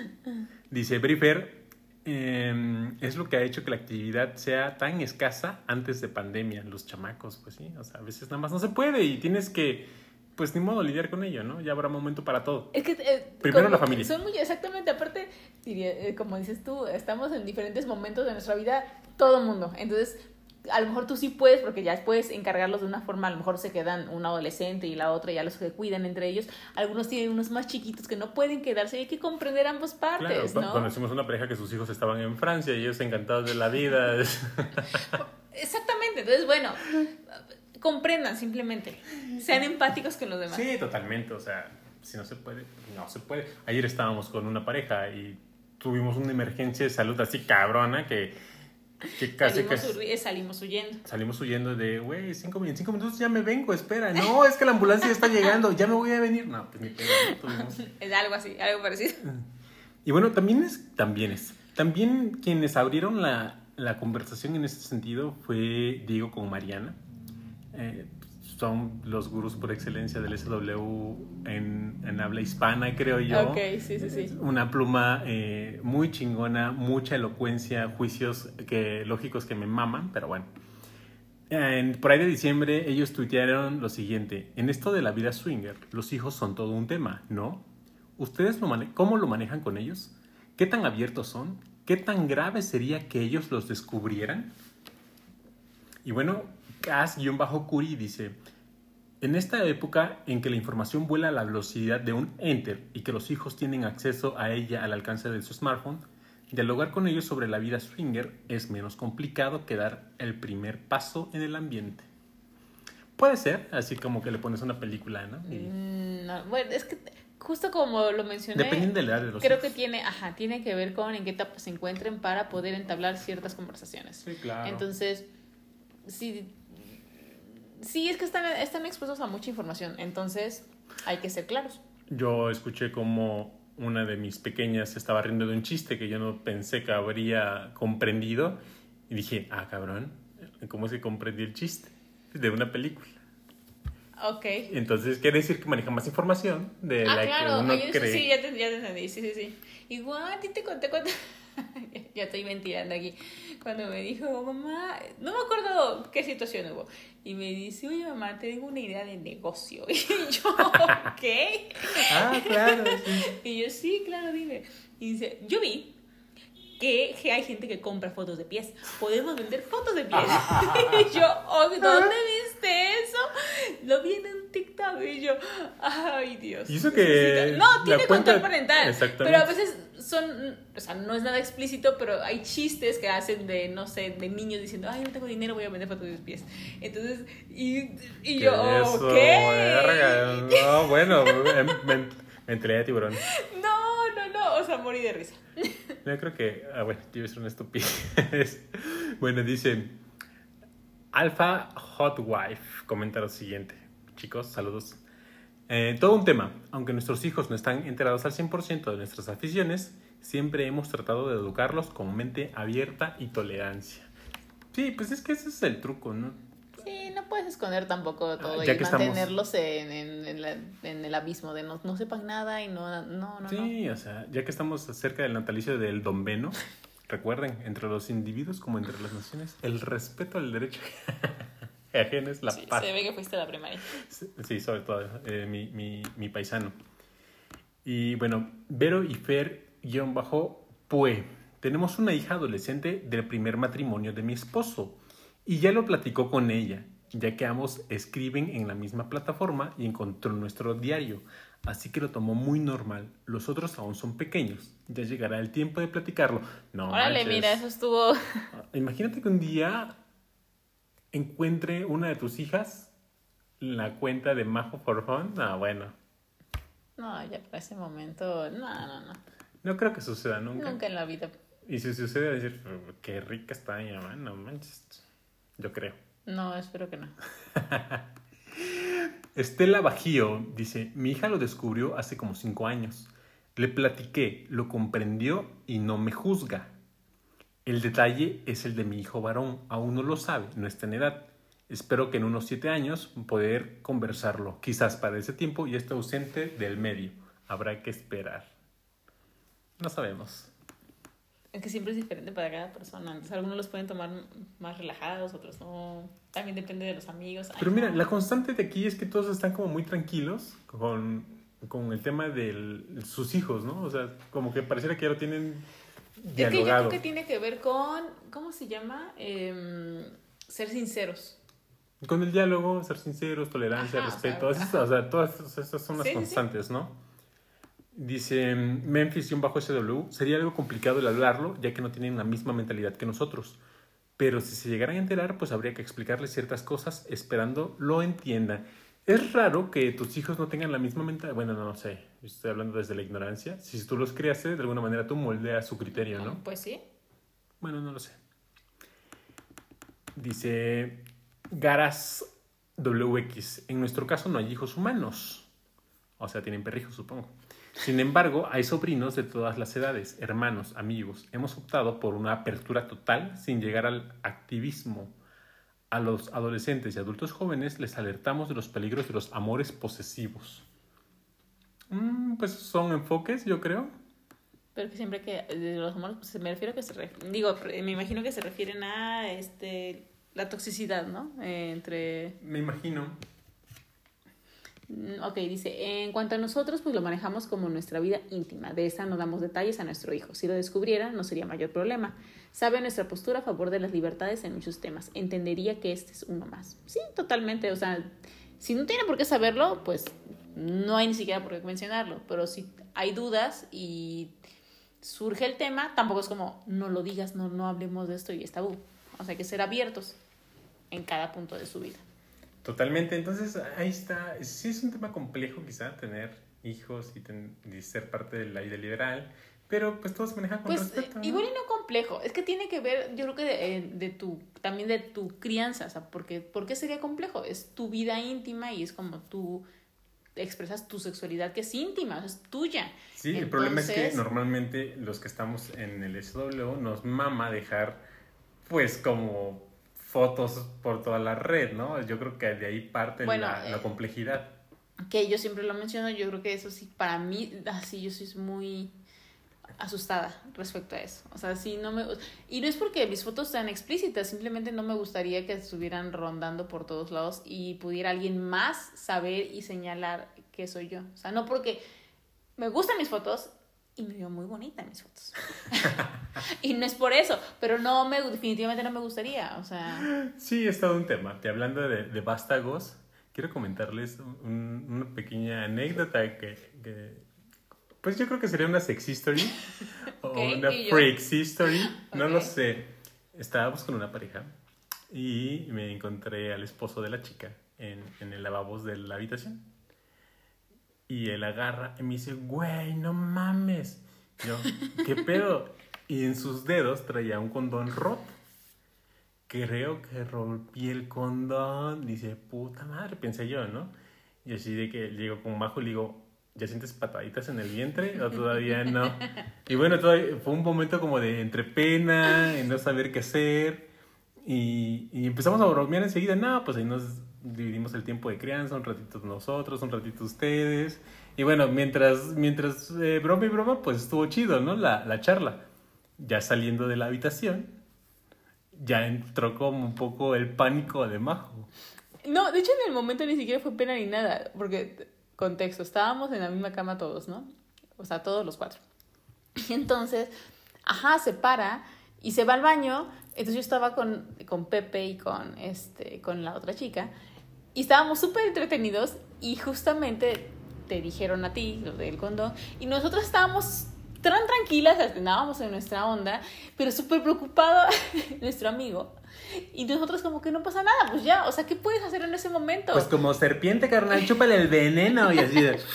Dice Brifer, eh, es lo que ha hecho que la actividad sea tan escasa antes de pandemia, los chamacos, pues sí, o sea, a veces nada más no se puede y tienes que, pues ni modo, lidiar con ello, ¿no? Ya habrá momento para todo. Es que, eh, Primero como- la familia. Son muy exactamente, aparte, diría, eh, como dices tú, estamos en diferentes momentos de nuestra vida, todo el mundo. Entonces, a lo mejor tú sí puedes, porque ya puedes encargarlos de una forma, a lo mejor se quedan un adolescente y la otra, ya los que cuidan entre ellos. Algunos tienen unos más chiquitos que no pueden quedarse y hay que comprender ambas partes, Claro, ¿no? conocimos una pareja que sus hijos estaban en Francia y ellos encantados de la vida. Exactamente, entonces, bueno, comprendan simplemente, sean empáticos con los demás. Sí, totalmente, o sea, si no se puede, no se puede. Ayer estábamos con una pareja y tuvimos una emergencia de salud así cabrona que, que casi salimos, casi hu- salimos huyendo. salimos huyendo de, güey, cinco, en cinco minutos ya me vengo, espera. No, es que la ambulancia ya está llegando, ya me voy a venir. No, pues ni pedo, ¿no? Tuvimos... Es algo así, algo parecido. Y bueno, también es, también es, también quienes abrieron la, la conversación en este sentido fue Diego con Mariana. Eh, son los gurús por excelencia del S W en, en habla hispana, creo yo. Ok, sí, sí, sí. Una pluma eh, muy chingona, mucha elocuencia, juicios que, lógicos que me maman, pero bueno. En, por ahí de diciembre ellos tuitearon lo siguiente: en esto de la vida swinger, los hijos son todo un tema, ¿no? ¿Ustedes lo mane- cómo lo manejan con ellos? ¿Qué tan abiertos son? ¿Qué tan grave sería que ellos los descubrieran? Y bueno, Cas-Curi dice: en esta época en que la información vuela a la velocidad de un enter y que los hijos tienen acceso a ella al alcance de su smartphone, dialogar con ellos sobre la vida swinger es menos complicado que dar el primer paso en el ambiente. Puede ser, así como que le pones una película, ¿no? Y Mm, no, bueno, es que justo como lo mencioné, dependiendo de la edad de los creo hijos. que tiene, ajá, tiene que ver con en qué etapa se encuentren para poder entablar ciertas conversaciones. Sí, claro. Entonces, sí, sí es que están, están expuestos a mucha información, entonces hay que ser claros. Yo escuché como una de mis pequeñas se estaba riendo de un chiste que yo no pensé que habría comprendido y dije, ah, cabrón, ¿cómo es que comprendí el chiste? De una película. Ok. Entonces quiere decir que maneja más información de Ah, la claro, que uno oye, cree. sí, ya te, ya te entendí, sí, sí, sí. Igual, a ti te conté cuando... ya estoy mentirando aquí. Cuando me dijo, mamá, no me acuerdo qué situación hubo. Y me dice, oye, mamá, tengo una idea de negocio. Y yo, ¿qué? Ah, claro, sí. Y yo, sí, claro, dime. Y dice, yo vi que, que hay gente que compra fotos de pies. Podemos vender fotos de pies. Y yo, oh, ¿dónde viste eso? Lo vi en un TikTok. Y yo, ay, Dios. Y eso que No, la tiene cuenta- control parental. Exactamente. Pero a veces son, o sea, no es nada explícito, pero hay chistes que hacen de, no sé, de niños diciendo, ay, no tengo dinero, voy a vender fotos de mis pies. Entonces, y, y yo, ¿Qué es eso, ok. verga? No, bueno, me, me, me enteré de tiburón. No, no, no, o sea, morí de risa. Yo creo que, ah, bueno, yo es una estupidez. Bueno, dice Alpha Hot Wife comenta lo siguiente. Chicos, saludos. Eh, todo un tema. Aunque nuestros hijos no están enterados al cien por ciento de nuestras aficiones, siempre hemos tratado de educarlos con mente abierta y tolerancia. Sí, pues es que ese es el truco, ¿no? Sí, no puedes esconder tampoco todo Ya y que estamos- mantenerlos en, en, en, la- en el abismo de no, no sepan nada y no, no, no, Sí, o sea, ya que estamos cerca del natalicio del Don Beno, recuerden, entre los individuos como entre las naciones, el respeto al derecho ajeno es la no. Sí, paz. se ve que fuiste a la primaria. Sí, sobre todo, eh, mi, mi, mi paisano. Y bueno, Vero y Fer, guión bajo, Pue. Tenemos una hija adolescente del primer matrimonio de mi esposo. Y ya lo platicó con ella, ya que ambos escriben en la misma plataforma y encontró nuestro diario. así que lo tomó muy normal. Los otros aún son pequeños. Ya llegará el tiempo de platicarlo. No, Órale, manches. mira, eso estuvo... Imagínate que un día encuentre una de tus hijas la cuenta de Majo for Fun. No, bueno. No, ya para ese momento... No, no, no. No creo que suceda nunca. Nunca en la vida. Y si sucede, decir, qué rica está mi mamá. No manches. Yo creo. No, espero que no. Estela Bajío dice, mi hija lo descubrió hace como cinco años. Le platiqué, lo comprendió y no me juzga. El detalle es el de mi hijo varón. Aún no lo sabe, no está en edad. Espero que en unos siete años poder conversarlo. Quizás para ese tiempo ya esté ausente del medio. Habrá que esperar. No sabemos. Es que siempre es diferente para cada persona. Entonces, algunos los pueden tomar más relajados, otros no. También depende de los amigos. Ay, Pero mira, no. la constante de aquí es que todos están como muy tranquilos con, con el tema de sus hijos, ¿no? O sea, como que pareciera que ya lo tienen Es que yo dialogado. creo que tiene que ver con, ¿cómo se llama? Eh, ser sinceros. Con el diálogo, ser sinceros, tolerancia, Ajá, respeto, o sea, esas, o sea, todas esas son las Sí, sí, sí. constantes, ¿no? Dice Memphis-S W, sería algo complicado el hablarlo, ya que no tienen la misma mentalidad que nosotros. Pero si se llegaran a enterar, pues habría que explicarles ciertas cosas esperando lo entiendan. Es raro que tus hijos no tengan la misma mentalidad. Bueno, no, no sé, estoy hablando desde la ignorancia. Si tú los criaste, de alguna manera tú moldeas su criterio, ¿no? Pues sí. Bueno, no lo sé. Dice Garas W X, en nuestro caso no hay hijos humanos. O sea, tienen perrijos, supongo. Sin embargo, hay sobrinos de todas las edades, hermanos, amigos. Hemos optado por una apertura total sin llegar al activismo. A los adolescentes y adultos jóvenes les alertamos de los peligros de los amores posesivos. Mm, pues son enfoques, yo creo. Pero que siempre que de los amores, pues me refiero a que se ref- digo, me imagino que se refieren a este la toxicidad, ¿no? Eh, entre Me imagino. Mm, Ok, dice, en cuanto a nosotros, pues lo manejamos como nuestra vida íntima. De esa no damos detalles a nuestro hijo. Si lo descubriera, no sería mayor problema. Sabe nuestra postura a favor de las libertades en muchos temas. Entendería que este es uno más. Sí, totalmente. O sea, si no tiene por qué saberlo, pues no hay ni siquiera por qué mencionarlo. Pero si hay dudas y surge el tema, tampoco es como, no lo digas, no, no hablemos de esto y es tabú. O sea, hay que ser abiertos en cada punto de su vida. Totalmente, entonces ahí está, sí es un tema complejo quizá tener hijos y, ten, y ser parte de la vida liberal, pero pues todo se maneja con Pues respeto, ¿no? igual y no complejo, es que tiene que ver, yo creo que de, eh, de tu, también de tu crianza, o sea, porque, ¿por qué sería complejo? Es tu vida íntima y es como tú expresas tu sexualidad que es íntima, o sea, es tuya. Sí, el Entonces, problema es que normalmente los que estamos en el S W nos mama dejar pues como fotos por toda la red, ¿no? Yo creo que de ahí parte Bueno, la, eh, la complejidad. que yo siempre lo menciono, yo creo que eso sí, para mí, así yo soy muy asustada respecto a eso. O sea, sí no me... Y no es porque mis fotos sean explícitas, simplemente no me gustaría que estuvieran rondando por todos lados y pudiera alguien más saber y señalar que soy yo. O sea, no porque me gustan mis fotos y me veo muy bonita en mis fotos. Y no es por eso, pero no me, definitivamente no me gustaría, o sea... Sí, es todo un tema. Te hablando de, de vástagos, quiero comentarles un, una pequeña anécdota que, que, pues yo creo que sería una sex history o Okay, una ¿y yo? freaks history, no Ok. lo sé. Estábamos con una pareja y me encontré al esposo de la chica en, en el lavabos de la habitación. Y él agarra y me dice, güey, no mames. Yo, ¿qué pedo? Y en sus dedos traía un condón roto. Creo que rompí el condón. Dice, puta madre, pensé yo, ¿no? Y así de que llego con Majo y le digo, ¿ya sientes pataditas en el vientre o todavía no? Y bueno, todavía fue un momento como de entre pena, en no saber qué hacer. Y, y empezamos a bromear enseguida. No, pues ahí nos dividimos el tiempo de crianza, un ratito nosotros, un ratito ustedes. Y bueno, mientras, mientras eh, broma y broma, pues estuvo chido, ¿no? La, la charla. Ya saliendo de la habitación, ya entró como un poco el pánico de Majo. No, de hecho en el momento ni siquiera fue pena ni nada, porque, contexto, estábamos en la misma cama todos, ¿no? O sea, todos los cuatro. Y entonces, ajá, se para y se va al baño. Entonces yo estaba con, con Pepe y con, este, con la otra chica y estábamos súper entretenidos y justamente te dijeron a ti, los del condón, y nosotros estábamos tan tranquilas, andábamos en nuestra onda, pero súper preocupado nuestro amigo. Y nosotros como que no pasa nada, pues ya, o sea, ¿qué puedes hacer en ese momento? Pues como serpiente, carnal, chúpale el veneno y así de...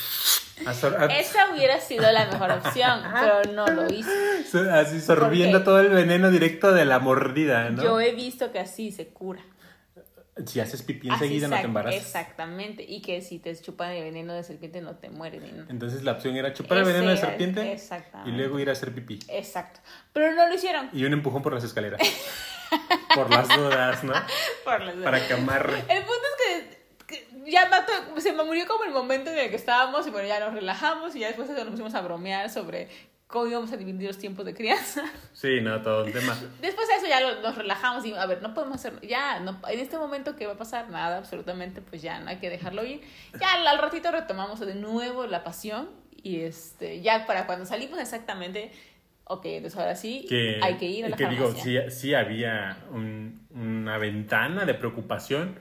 Esa hubiera sido la mejor opción, pero no lo hizo. Así sorbiendo todo el veneno directo de la mordida, ¿no? Yo he visto que así se cura. Si haces pipí enseguida no te embarazas. Exactamente, y que si te chupan el veneno de serpiente no te mueres. ¿No? Entonces la opción era chupar el veneno de serpiente y luego ir a hacer pipí. Exacto, pero no lo hicieron. Y un empujón por las escaleras. Por las dudas, ¿no? Por las dudas. Para que amarre. El punto es que, que ya mató, se me murió como el momento en el que estábamos y bueno, ya nos relajamos y ya después de eso nos pusimos a bromear sobre cómo íbamos a dividir los tiempos de crianza. Sí, no, todo un tema. Después de eso ya lo, nos relajamos y a ver, no podemos hacer, ya, no, en este momento ¿qué va a pasar? Nada, absolutamente, pues ya no hay que dejarlo ir. Ya al, al ratito retomamos de nuevo la pasión y este, ya para cuando salimos exactamente... Ok, entonces ahora sí que, hay que ir a la que farmacia. digo, sí, sí había un, una ventana de preocupación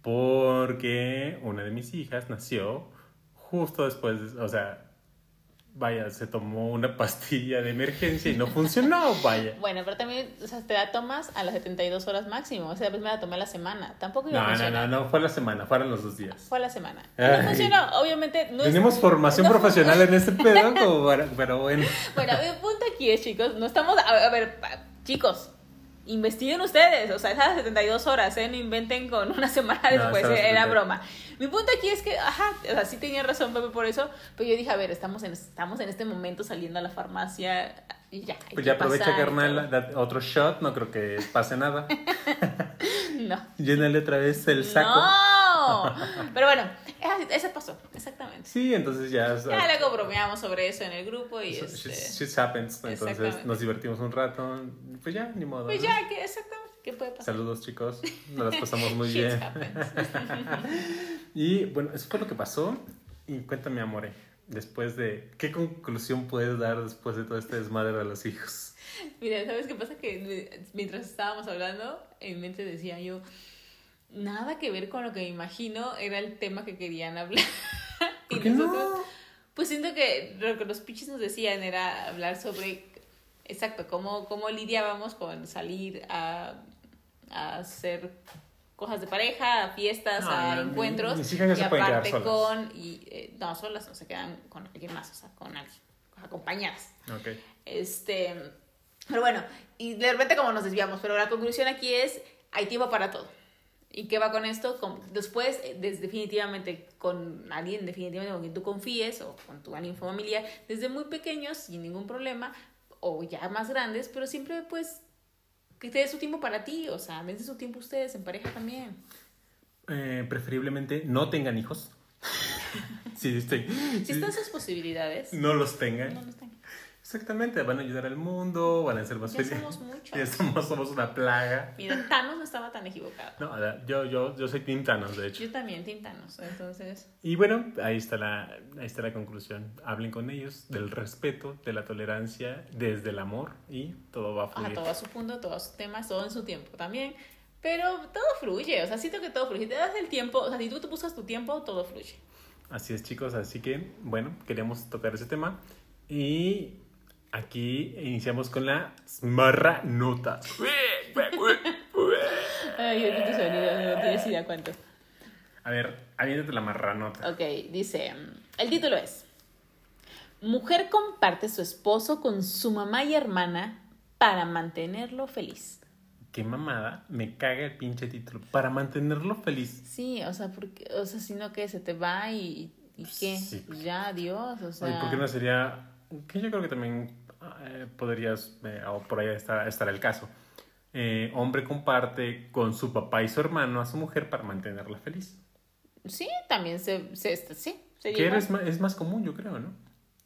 porque una de mis hijas nació justo después, o sea, vaya, se tomó una pastilla de emergencia y no funcionó, vaya. Bueno, pero también, o sea, te la tomas a las setenta y dos horas máximo, o sea, pues me la tomé a la semana, tampoco iba no, a funcionar. No, no, no, fue la semana, fueron los dos días. Fue la semana. Ay. No funcionó, obviamente. No Tenemos es, formación no, profesional en este pedo, como para, pero bueno. Bueno, el punto aquí es, chicos, no estamos, a, a ver, pa, chicos, investiguen ustedes, o sea, esas setenta y dos horas, ¿eh? No inventen con una semana después, no, era broma. Mi punto aquí es que, ajá, o sea, sí tenía razón Pepe por eso, pero yo dije, a ver, estamos en, estamos en este momento saliendo a la farmacia y ya. Pues ya aprovecha, carnal, da otro shot, no creo que pase nada. No. Llénale otra vez el saco. No, pero bueno, eso pasó, exactamente. Sí, entonces ya... Ya luego bromeamos sobre eso en el grupo y... Este... Shit happens, entonces nos divertimos un rato, pues ya, ni modo. Pues ¿no? ya, ¿qué, exactamente, ¿qué puede pasar? Saludos, chicos, nos las pasamos muy bien. Y bueno, eso fue lo que pasó. Y cuéntame, amore, después de... ¿Qué conclusión puedes dar después de todo este desmadre de los hijos? Mira, ¿sabes qué pasa? Que mientras estábamos hablando, en mi mente decía yo... Nada que ver con lo que me imagino era el tema que querían hablar. ¿Por y qué nosotros, no? Pues siento que lo que los pichis nos decían era hablar sobre, exacto, cómo, cómo lidiábamos con salir a, a hacer cosas de pareja, a fiestas, no, a no, encuentros. Mis hijas ya y se pueden aparte quedar solas. con, y, eh, no, solas no se quedan con alguien más, o sea, con alguien, acompañadas. Okay. Este, pero bueno, y de repente como nos desviamos, pero la conclusión aquí es, hay tiempo para todo. ¿Y qué va con esto? Con, después, desde, definitivamente, con alguien definitivamente con quien tú confíes o con tu alguien familiar, desde muy pequeños, sin ningún problema, o ya más grandes, pero siempre, pues, que te dé su tiempo para ti, o sea, dense su tiempo ustedes, en pareja también. Eh, preferiblemente no tengan hijos. sí, estoy, si sí, están sus posibilidades, no los tengan. No los tengan. Exactamente, van a ayudar al mundo, van a ser más ya felices. Somos muchos. Ya somos, somos una plaga. Mira, Thanos no estaba tan equivocado. No, yo, yo, yo soy Team Thanos, de hecho. Yo también, Team Thanos, entonces... Y bueno, ahí está, la, ahí está la conclusión. Hablen con ellos del respeto, de la tolerancia, desde el amor y todo va a fluir. Ajá, todo a su punto, todos sus temas, todo en su tiempo también. Pero todo fluye, o sea, siento que todo fluye. Si te das el tiempo, o sea, si tú te buscas tu tiempo, todo fluye. Así es, chicos, así que, bueno, queríamos tocar ese tema y... Aquí iniciamos con la marra nota. Ay, yo tu sonido, no tienes idea cuánto. A ver, aviéntate la marra nota. Ok, dice, el título es: Mujer comparte su esposo con su mamá y hermana para mantenerlo feliz. Qué mamada, me caga el pinche título. Para mantenerlo feliz. Sí, o sea, porque, o sea, sino que se te va y, y qué, sí. Ya, adiós, o sea. Oye, ¿por qué no sería...? Que yo creo que también eh, podrías, eh, o por ahí estar, estar el caso. Eh, hombre comparte con su papá y su hermano a su mujer para mantenerla feliz. Sí, también se, se sí. Que es más, es más común, yo creo, ¿no?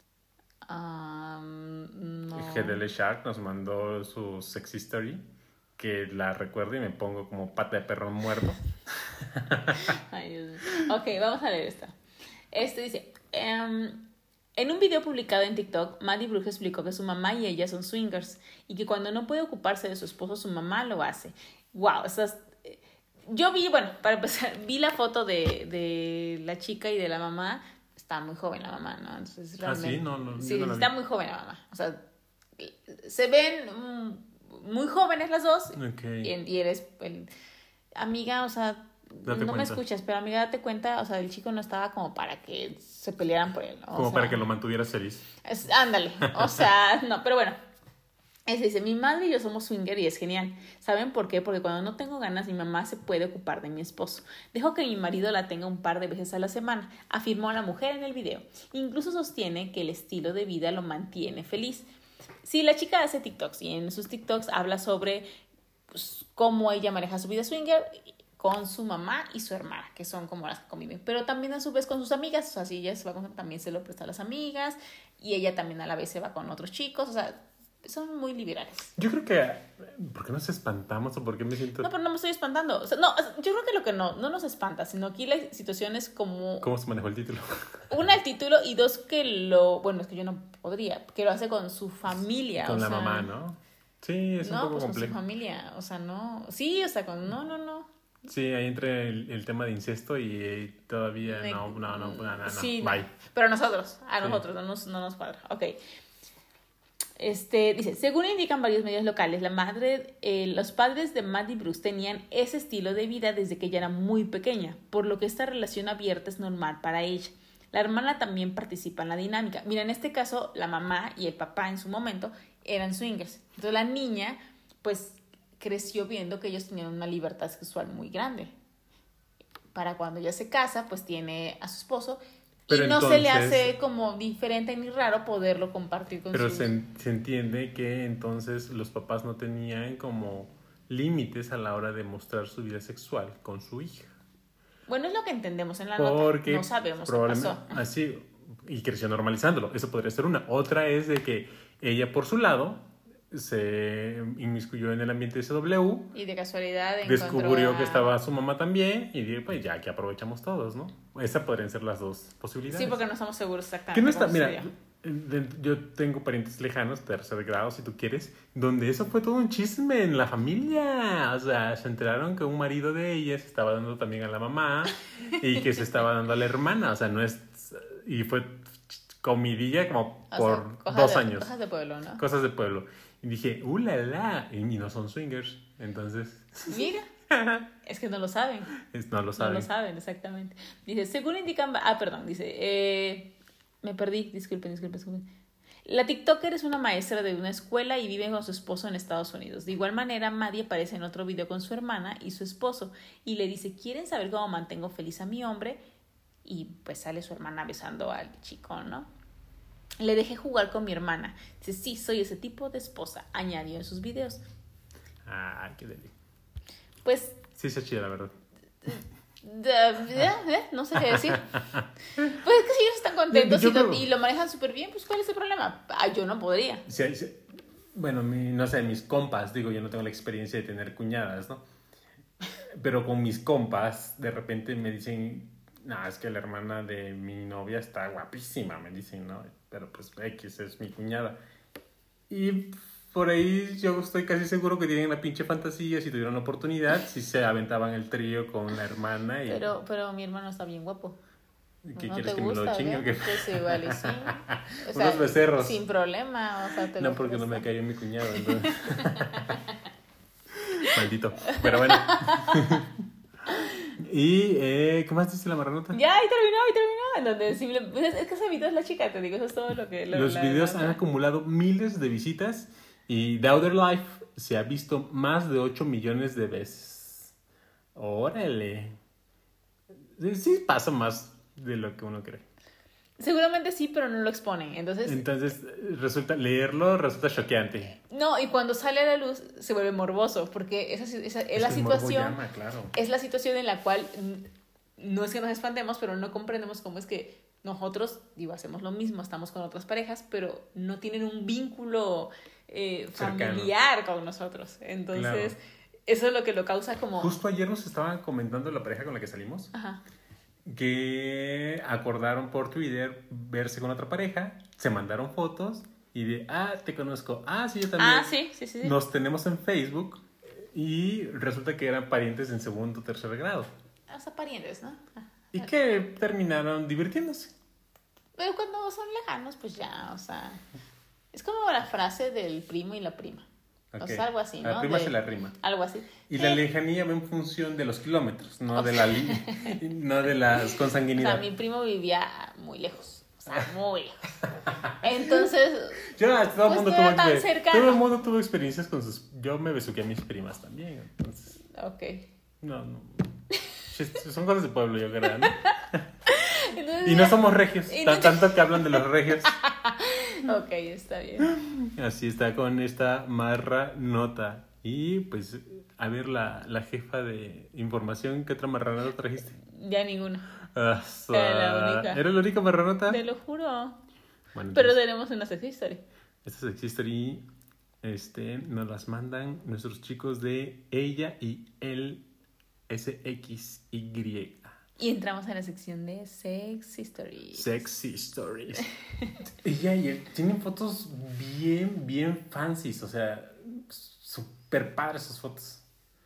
Um, no. G D L Shark nos mandó su sexy story, que la recuerdo y me pongo como pata de perro muerto. Ay, Dios mío. Ok, vamos a leer esta. Este dice... Um, En un video publicado en TikTok, Maddie Bruja explicó que su mamá y ella son swingers y que cuando no puede ocuparse de su esposo, su mamá lo hace. Wow, esas... Yo vi, bueno, para empezar, vi la foto de, de la chica y de la mamá. está muy joven la mamá, ¿no? Entonces, ¿Ah, realmente, sí? No, no, sí, yo no la está vi. muy joven la mamá. O sea, se ven mm, muy jóvenes las dos. Ok. Y, y eres, el, amiga, o sea, Date no me cuenta. escuchas, pero amiga, date cuenta, o sea, el chico no estaba como para que se pelearan por él, ¿no? O Como sea, para que lo mantuvieras feliz. es- ándale, o sea, no, pero bueno. Ese dice, mi madre y yo somos swinger y es genial. ¿Saben por qué? Porque cuando no tengo ganas, mi mamá se puede ocupar de mi esposo. Dejo que mi marido la tenga un par de veces a la semana, afirmó la mujer en el video. Incluso sostiene que el estilo de vida lo mantiene feliz. Sí, la chica hace TikToks y en sus TikToks habla sobre pues, cómo ella maneja su vida swinger con su mamá y su hermana, que son como las que conviven. Pero también a su vez con sus amigas, o sea, si ella se va con, también se lo presta a las amigas y ella también a la vez se va con otros chicos, o sea, son muy liberales. Yo creo que... ¿Por qué nos espantamos o por qué me siento...? No, pero no me estoy espantando. O sea, no, yo creo que lo que no, no nos espanta, sino aquí la situación es como... ¿Cómo se manejó el título? Una, el título, y dos, que lo... Bueno, es que yo no podría, que lo hace con su familia. Con o la sea, mamá, ¿no? Sí, es un no, poco pues complejo. con su familia, o sea, no... Sí, o sea, con... No, no, no. Sí, ahí entra el, el tema de incesto y eh, todavía no, no, no, no, no, Sí, bye. no. Pero a nosotros, a Sí. nosotros, no nos, no nos cuadra. Ok. Este, dice, según indican varios medios locales, la madre, eh, los padres de Maddie Bruce tenían ese estilo de vida desde que ella era muy pequeña, por lo que esta relación abierta es normal para ella. La hermana también participa en la dinámica. Mira, en este caso, la mamá y el papá en su momento eran swingers. Entonces la niña, pues, creció viendo que ellos tenían una libertad sexual muy grande. Para cuando ella se casa, pues tiene a su esposo. Pero y no entonces, se le hace como diferente ni raro poderlo compartir con Pero sus... se, se entiende que entonces los papás no tenían como límites a la hora de mostrar su vida sexual con su hija. Bueno, es lo que entendemos en la Porque nota. No sabemos qué probablemente pasó. así y creció normalizándolo. Eso podría ser una. Otra es de que ella por su lado se inmiscuyó en el ambiente de C W, Y de casualidad descubrió encontró a- que estaba su mamá también y dije, pues ya que aprovechamos todos, ¿no? Esas podrían ser las dos posibilidades. Sí, porque no estamos seguros exactamente. Que no está, cómo mira, sucedió. de- yo tengo parientes lejanos, tercer grado, si tú quieres, donde eso fue todo un chisme en la familia. O sea, se enteraron que un marido de ella se estaba dando también a la mamá y que se estaba dando a la hermana. O sea, no es. Y fue comidilla como O por sea, cosas dos de- años. Cosas de pueblo, ¿no? Cosas de pueblo. Y dije, ¡uh, la, la! Y no son swingers. Entonces, Mira, es que no lo saben. es- no lo No saben. lo saben, exactamente. Dice, según indican... Ah, perdón, dice... Eh, me perdí, disculpen, disculpen, disculpen. La TikToker es una maestra de una escuela y vive con su esposo en Estados Unidos. De igual manera, Maddie aparece en otro video con su hermana y su esposo y le dice, ¿quieren saber cómo mantengo feliz a mi hombre? Y pues sale su hermana besando al chico, ¿no? Le dejé jugar con mi hermana. Dice, sí, soy ese tipo de esposa, añadió en sus videos. Ay, qué deli. Pues, Sí, se chida, la verdad. de- de- de- no sé qué decir. Pues es que si ellos están contentos Yo y, lo, creo- y lo manejan súper bien, pues ¿cuál es el problema? Ah, yo no podría. Sí, hay- sí. Bueno, mi- no sé, mis compas, digo, yo no tengo la experiencia de tener cuñadas, ¿no? Pero con mis compas, de repente me dicen, no, es que la hermana de mi novia está guapísima, me dicen, ¿no? Pero pues X es mi cuñada. Y por ahí yo estoy casi seguro que tienen la pinche fantasía, si tuvieran la oportunidad, si se aventaban el trío con la hermana y... Pero, pero mi hermano está bien guapo. ¿Qué ¿No quieres te que me lo gusta, chingue ¿qué? o qué? Pues igual y sí. O Unos becerros. Sin problema, o sea, te No, lo porque no me presto. cayó mi cuñado, entonces... Maldito. Pero bueno. Y, eh, ¿qué más dice la marranota? Ya, ahí terminó, ahí terminó. En donde simple- es, es que ese video es la chica, te digo, eso es todo lo que... lo- Los la- videos la- han acumulado miles de visitas y The Outer Life se ha visto más de ocho millones de veces. Órale. Sí, sí pasa más de lo que uno cree. Seguramente sí, pero no lo exponen. Entonces, Entonces, resulta leerlo resulta choqueante. no, y cuando sale a la luz se vuelve morboso, porque esa, esa- es la que el morbo situación... llama, claro. Es la situación en la cual mm, no es que nos espantemos, pero no comprendemos cómo es que nosotros, digo, hacemos lo mismo, estamos con otras parejas, pero no tienen un vínculo eh, Cercano. familiar con nosotros. Entonces, Claro. eso es lo que lo causa como... Justo ayer nos estaban comentando la pareja con la que salimos Ajá. que acordaron por Twitter verse con otra pareja, se mandaron fotos y de, ah, te conozco, ah, sí, yo también. Ah, sí, sí, sí. sí. Nos tenemos en Facebook y resulta que eran parientes en segundo o tercer grado O sea, parientes, ¿no? Ah. y que terminaron divirtiéndose. Pero cuando son lejanos, pues ya, o sea, es como la frase del primo y la prima. Okay. O sea, algo así, ¿no? La prima de, se la rima. Algo así. Y sí. La lejanía va en función de los kilómetros, no, de, la li- no de las consanguinidades. O sea, mi primo vivía muy lejos. O sea, muy lejos. Entonces, ya, todo, pues mundo no tuvo era tan exper- cercano. todo el mundo tuvo experiencias con sus... Yo me besuqué a mis primas también, entonces... Ok. No, no. Son cosas de pueblo, yo creo, ¿no? Entonces, y no somos regios, y no... no... tanto que hablan de los regios. Ok, está bien. Así está con esta marra nota. Y pues, a ver, la, la jefa de información, ¿qué otra marranota trajiste? Ya ninguna. Ah, Era la única. ¿Era la única marranota? Te lo juro. Bueno, pero entonces, tenemos una sex history. Esta sex history este, nos las mandan nuestros chicos de ella y el S X Y. Y entramos en la sección de Sex Stories. Sexy Stories. Ella y él tienen fotos bien, bien fancies. O sea, súper padres sus fotos.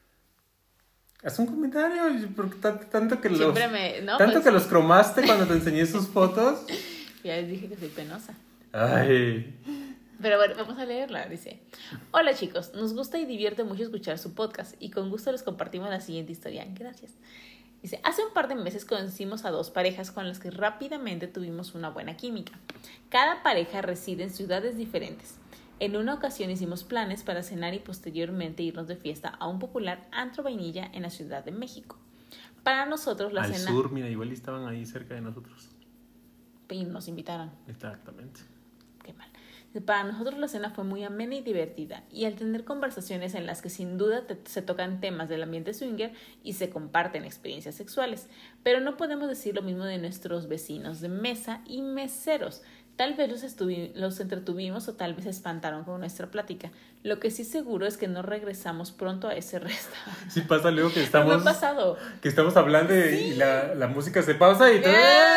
Haz un comentario, porque tanto, tanto que los... Siempre me... No, tanto pues, que los cromaste cuando te enseñé sus fotos. Ya les dije que soy penosa. Ay... Pero bueno, vamos a leerla, dice. Hola chicos, nos gusta y divierte mucho escuchar su podcast y con gusto les compartimos la siguiente historia. Gracias. Dice, hace un par de meses conocimos a dos parejas con las que rápidamente tuvimos una buena química. Cada pareja reside en ciudades diferentes. En una ocasión hicimos planes para cenar y posteriormente irnos de fiesta a un popular antro vainilla en la Ciudad de México. Para nosotros la Al cena... sur, mira, igual estaban ahí cerca de nosotros. Y nos invitaron. Exactamente. Qué mal. Para nosotros la cena fue muy amena y divertida, y al tener conversaciones en las que sin duda te, se tocan temas del ambiente swinger y se comparten experiencias sexuales, pero no podemos decir lo mismo de nuestros vecinos de mesa y meseros. Tal vez los, estuvi- los entretuvimos o tal vez se espantaron con nuestra plática. Lo que sí seguro es que no regresamos pronto a ese restaurante. Sí pasa luego que estamos... ¿No me ha pasado? Que estamos hablando y, Sí. y la, la música se pausa y...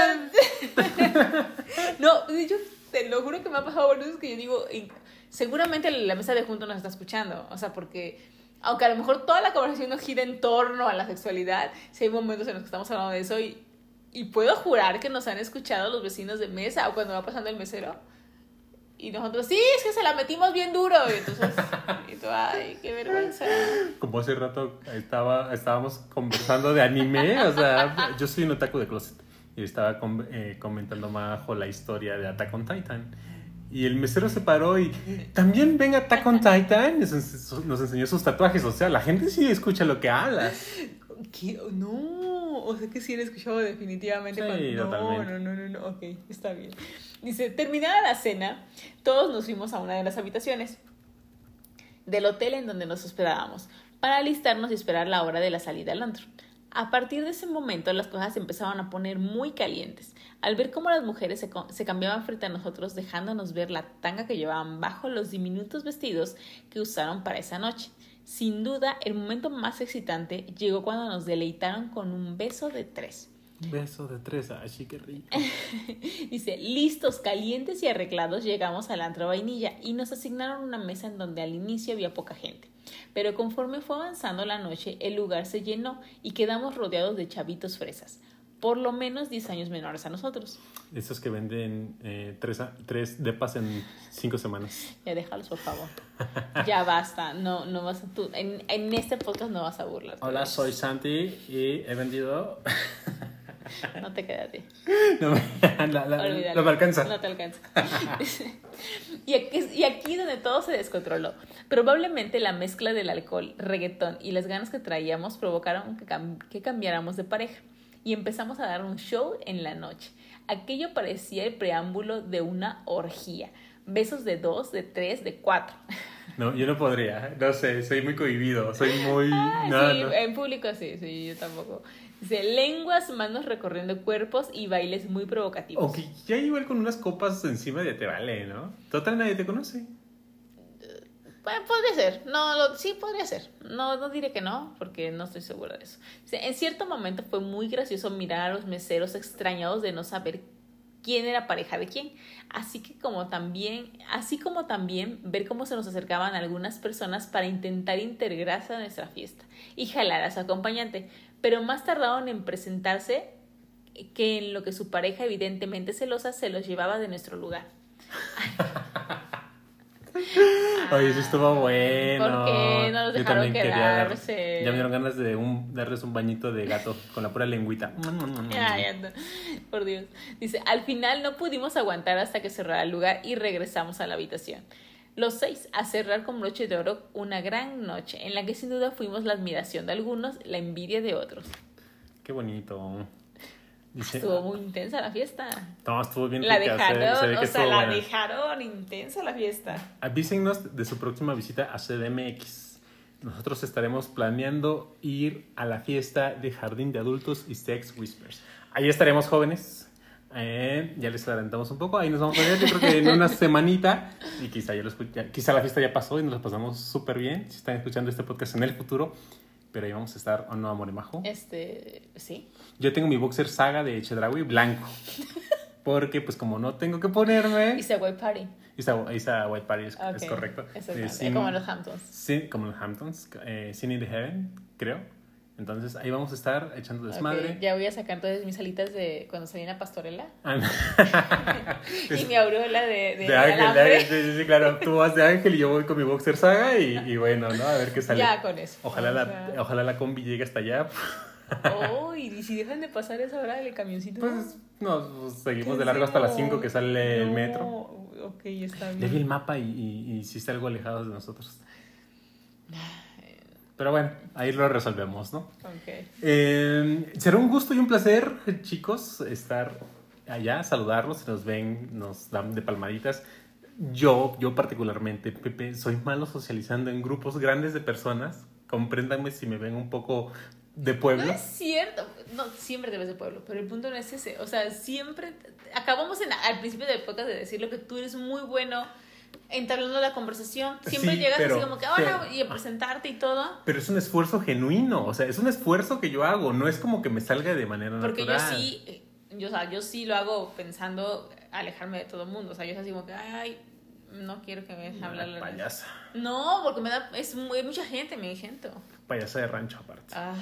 No, de hecho... Te lo juro que me ha pasado varias veces que yo digo, seguramente la mesa de junto nos está escuchando, o sea, porque aunque a lo mejor toda la conversación no gira en torno a la sexualidad, sí hay momentos en los que estamos hablando de eso y, y puedo jurar que nos han escuchado los vecinos de mesa o cuando va pasando el mesero y nosotros, sí, es que se la metimos bien duro y entonces, y tú, ay, qué vergüenza. Como hace rato estaba, estábamos conversando de anime, o sea, yo soy un otaku de closet. Y estaba com- eh, comentando Majo la historia de Attack on Titan. Y el mesero se paró y también ven Attack on Titan. Nos, ens- nos enseñó sus tatuajes. O sea, la gente sí escucha lo que hablas. ¿Qué? No, o sea que sí lo he escuchado definitivamente. Sí, cuando... totalmente. No, no, no, no, no, ok, está bien. Dice, terminada la cena, todos nos fuimos a una de las habitaciones del hotel en donde nos hospedábamos para alistarnos y esperar la hora de la salida al antro. A partir de ese momento las cosas se empezaban a poner muy calientes. Al ver cómo las mujeres se, se cambiaban frente a nosotros dejándonos ver la tanga que llevaban bajo los diminutos vestidos que usaron para esa noche. Sin duda, el momento más excitante llegó cuando nos deleitaron con un beso de tres. Un beso de tres, ay, sí, qué rico. Dice, listos, calientes y arreglados llegamos al antro vainilla y nos asignaron una mesa en donde al inicio había poca gente. Pero conforme fue avanzando la noche, el lugar se llenó y quedamos rodeados de chavitos fresas, por lo menos diez años menores a nosotros. Esos que venden eh, tres, tres depas en cinco semanas. Ya déjalos, por favor. Ya basta, no, no vas a, tú, en, en este podcast no vas a burlar. Hola, soy Santi y he vendido... No te queda a ti. No, la, la, Olvídalo. no me alcanza. No te alcanza. y, aquí, y aquí donde todo se descontroló. Probablemente la mezcla del alcohol, reggaetón y las ganas que traíamos provocaron que, cam- que cambiáramos de pareja. Y empezamos a dar un show en la noche. Aquello parecía el preámbulo de una orgía. Besos de dos, de tres, de cuatro. No, yo no podría. No sé, soy muy cohibido. Soy muy... Ah, no, sí, no. en público sí, sí, yo tampoco. Dice, lenguas, manos recorriendo cuerpos y bailes muy provocativos. Ok, ya igual con unas copas encima ya te vale, ¿no? Total, nadie te conoce. Bueno, podría ser. No, lo- sí, podría ser. No, no diré que no, porque no estoy segura de eso. Dice, en cierto momento fue muy gracioso mirar a los meseros extrañados de no saber quién era pareja de quién. Así que como también, así como también ver cómo se nos acercaban algunas personas para intentar integrarse a nuestra fiesta y jalar a su acompañante. Pero más tardaron en presentarse que en lo que su pareja, evidentemente celosa, se los llevaba de nuestro lugar. Oye, eso estuvo bueno. ¿Por qué no los Yo dejaron también quería dar- quedarse? ya me dieron ganas de un, darles un bañito de gato con la pura lengüita. Ay, anda. Por Dios. Dice, al final no pudimos aguantar hasta que cerrara el lugar y regresamos a la habitación. Los seis a cerrar con broche de oro una gran noche, en la que sin duda fuimos la admiración de algunos, la envidia de otros. Qué bonito. Dice, Estuvo muy intensa la fiesta. no, estuvo bien La rica, dejaron, se- se ve que o sea, estuvo la buena. dejaron intensa la fiesta. Avísennos de su próxima visita a C D M X. Nosotros estaremos planeando ir a la fiesta de Jardín de Adultos y Sex Whispers. Ahí estaremos jóvenes. Eh, ya les adelantamos un poco. Ahí nos vamos a ver, yo creo que en una semanita. Y quizá, ya lo escuch- quizá la fiesta ya pasó y nos la pasamos súper bien. Si están escuchando este podcast en el futuro. Pero ahí vamos a estar, ¿o no, amor y majo? Este, sí. Yo tengo mi boxer Saga de Chedraui blanco. Porque, pues, como no tengo que ponerme. It's a white party. Isa, Isa White Party es, Okay. es correcto. Eso Eh, es Sin- como en los Hamptons. Sí, como en los Hamptons. Eh, Sin in the Heaven, creo. Entonces ahí vamos a estar echando desmadre. Ok, ya voy a sacar entonces mis alitas de cuando salí en la pastorela. Ah, Y mi aureola de, de, de ángel, de alambre. ángel, sí, sí, sí, claro. Tú vas de ángel y yo voy con mi boxer Saga y, y bueno, ¿no? A ver qué sale. Ya con eso. Ojalá, O la, sea, ojalá la combi llegue hasta allá. Oh, y si dejan de pasar esa hora del camioncito. Pues nos pues, seguimos ¿Qué de largo hasta las hacemos? cinco que sale el No, metro. Ok, está Ya vi el bien. mapa y, y, y sí está algo alejados de nosotros. Pero bueno, ahí lo resolvemos, ¿no? Ok. Eh, será un gusto y un placer, chicos, estar allá, saludarlos. Si nos ven, nos dan de palmaditas. Yo, yo particularmente, Pepe, soy malo socializando en grupos grandes de personas. Compréndanme si me ven un poco de pueblo. No es cierto, no, siempre te ves de pueblo, pero el punto no es ese, o sea, siempre, acabamos en, al principio del podcast de decir lo que tú eres muy bueno entablando la conversación, siempre Sí, llegas pero- así como que hola pero- y a presentarte y todo, Pero es un esfuerzo genuino, o sea, es un esfuerzo que yo hago, no es como que me salga de manera porque yo natural. sí, eh, yo, o sea, yo sí lo hago pensando alejarme de todo el mundo, o sea, yo es así como que, ay, no quiero que me hablar Una payasa, No, porque me da, es muy, mucha gente, mi gente. payasa de rancho aparte. Ay,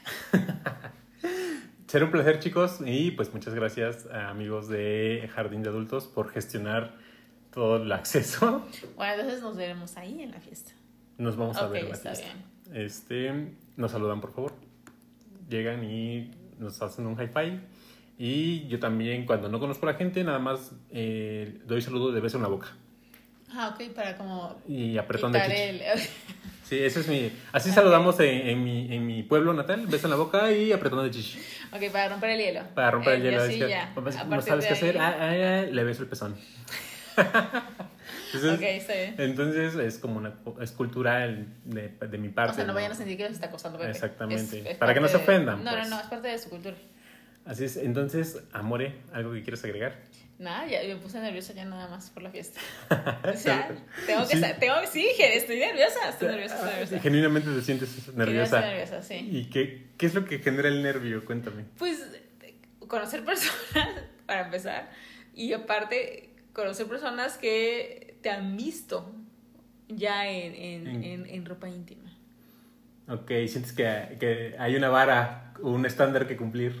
Será un placer, chicos, y pues muchas gracias a amigos de Jardín de Adultos por gestionar todo el acceso. bueno, entonces nos veremos ahí en la fiesta. Nos vamos a Ok, ver en la está fiesta. Este, nos saludan, por favor. Llegan y nos hacen un hi-fi. Y yo también, cuando no conozco a la gente, nada más eh, doy saludo de beso en la boca. Ah, ok, para como Y apretón de quitar chichi. el... Sí, ese es mi... Así saludamos en, en, mi, en mi pueblo natal. Beso en la boca y apretón de chichi. Ok, para romper el hielo. Para romper el Eh, hielo. yo Es sí, que, ya. pues, A no partir sabes de qué hacer. ahí- Ah, ah, ah, le beso el pezón. Entonces, Ok, está bien. entonces es como una... Es cultural de, de mi parte. O sea, no vayan a sentir que los está acosando Pepe. Exactamente. Es- es Para que no parte se ofendan, de- No, pues. no, no, es parte de su cultura. Así es. Entonces, Amore, ¿algo que quieras agregar? Nada, ya me puse nerviosa ya nada más por la fiesta. O sea, tengo que Sí. sa- tengo sí, dije, estoy nerviosa, estoy nerviosa, estoy nerviosa. Genuinamente te sientes nerviosa. Estoy nerviosa, sí. ¿Y qué, qué es lo que genera el nervio? Cuéntame. Pues conocer personas, para empezar, y aparte conocer personas que te han visto ya en, en, En- en, en ropa íntima. Ok, sientes que, que hay una vara, un estándar que cumplir.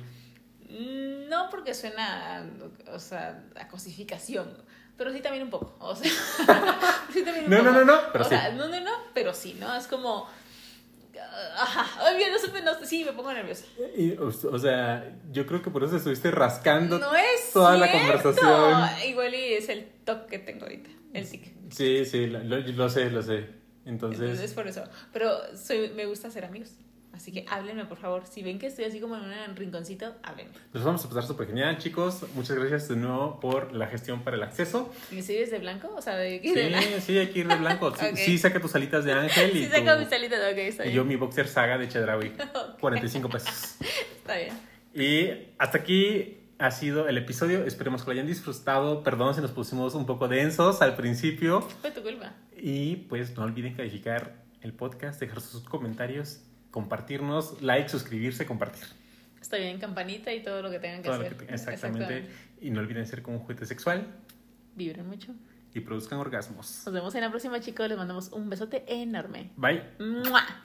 No porque suena, o sea, a cosificación, pero sí también un poco, o sea, sí también un No, poco. no, no, no, pero o sí. sea, no, no, no, pero sí, ¿no? Es como, ajá, ay, bien, no sé, no, sí, me pongo nerviosa. Y, o, o sea, yo creo que por eso estuviste rascando No es toda la cierto. conversación. Igual y es el toque que tengo ahorita, el tic. Sí, sí, lo, lo- lo sé, lo sé. Entonces Entonces, es por eso. Pero soy, me gusta hacer amigos. Así que háblenme, por favor. Si ven que estoy así como en un rinconcito, háblenme. nos vamos a pasar súper genial, chicos. Muchas gracias de nuevo por la gestión para el acceso. ¿Me sigues de blanco? O sea, de... Sí, sí, hay que ir de blanco. Sí, Ok. sí, saca tus alitas de ángel y, Sí, tu- saco mis alitas. Ok, está y bien. yo mi boxer Saga de Chedraui. cuarenta y cinco pesos. Está bien. Y hasta aquí ha sido el episodio. Esperemos que lo hayan disfrutado. Perdón si nos pusimos un poco densos al principio. Fue tu culpa. Y pues no olviden calificar el podcast, dejar sus comentarios, compartirnos, like, suscribirse, compartir. Está bien, campanita y todo lo que tengan que Todo lo hacer. que te- exactamente. Y no olviden ser como un juguete sexual Vibren mucho. y produzcan orgasmos. Nos vemos en la próxima, chicos. Les mandamos un besote enorme. Bye. ¡Mua!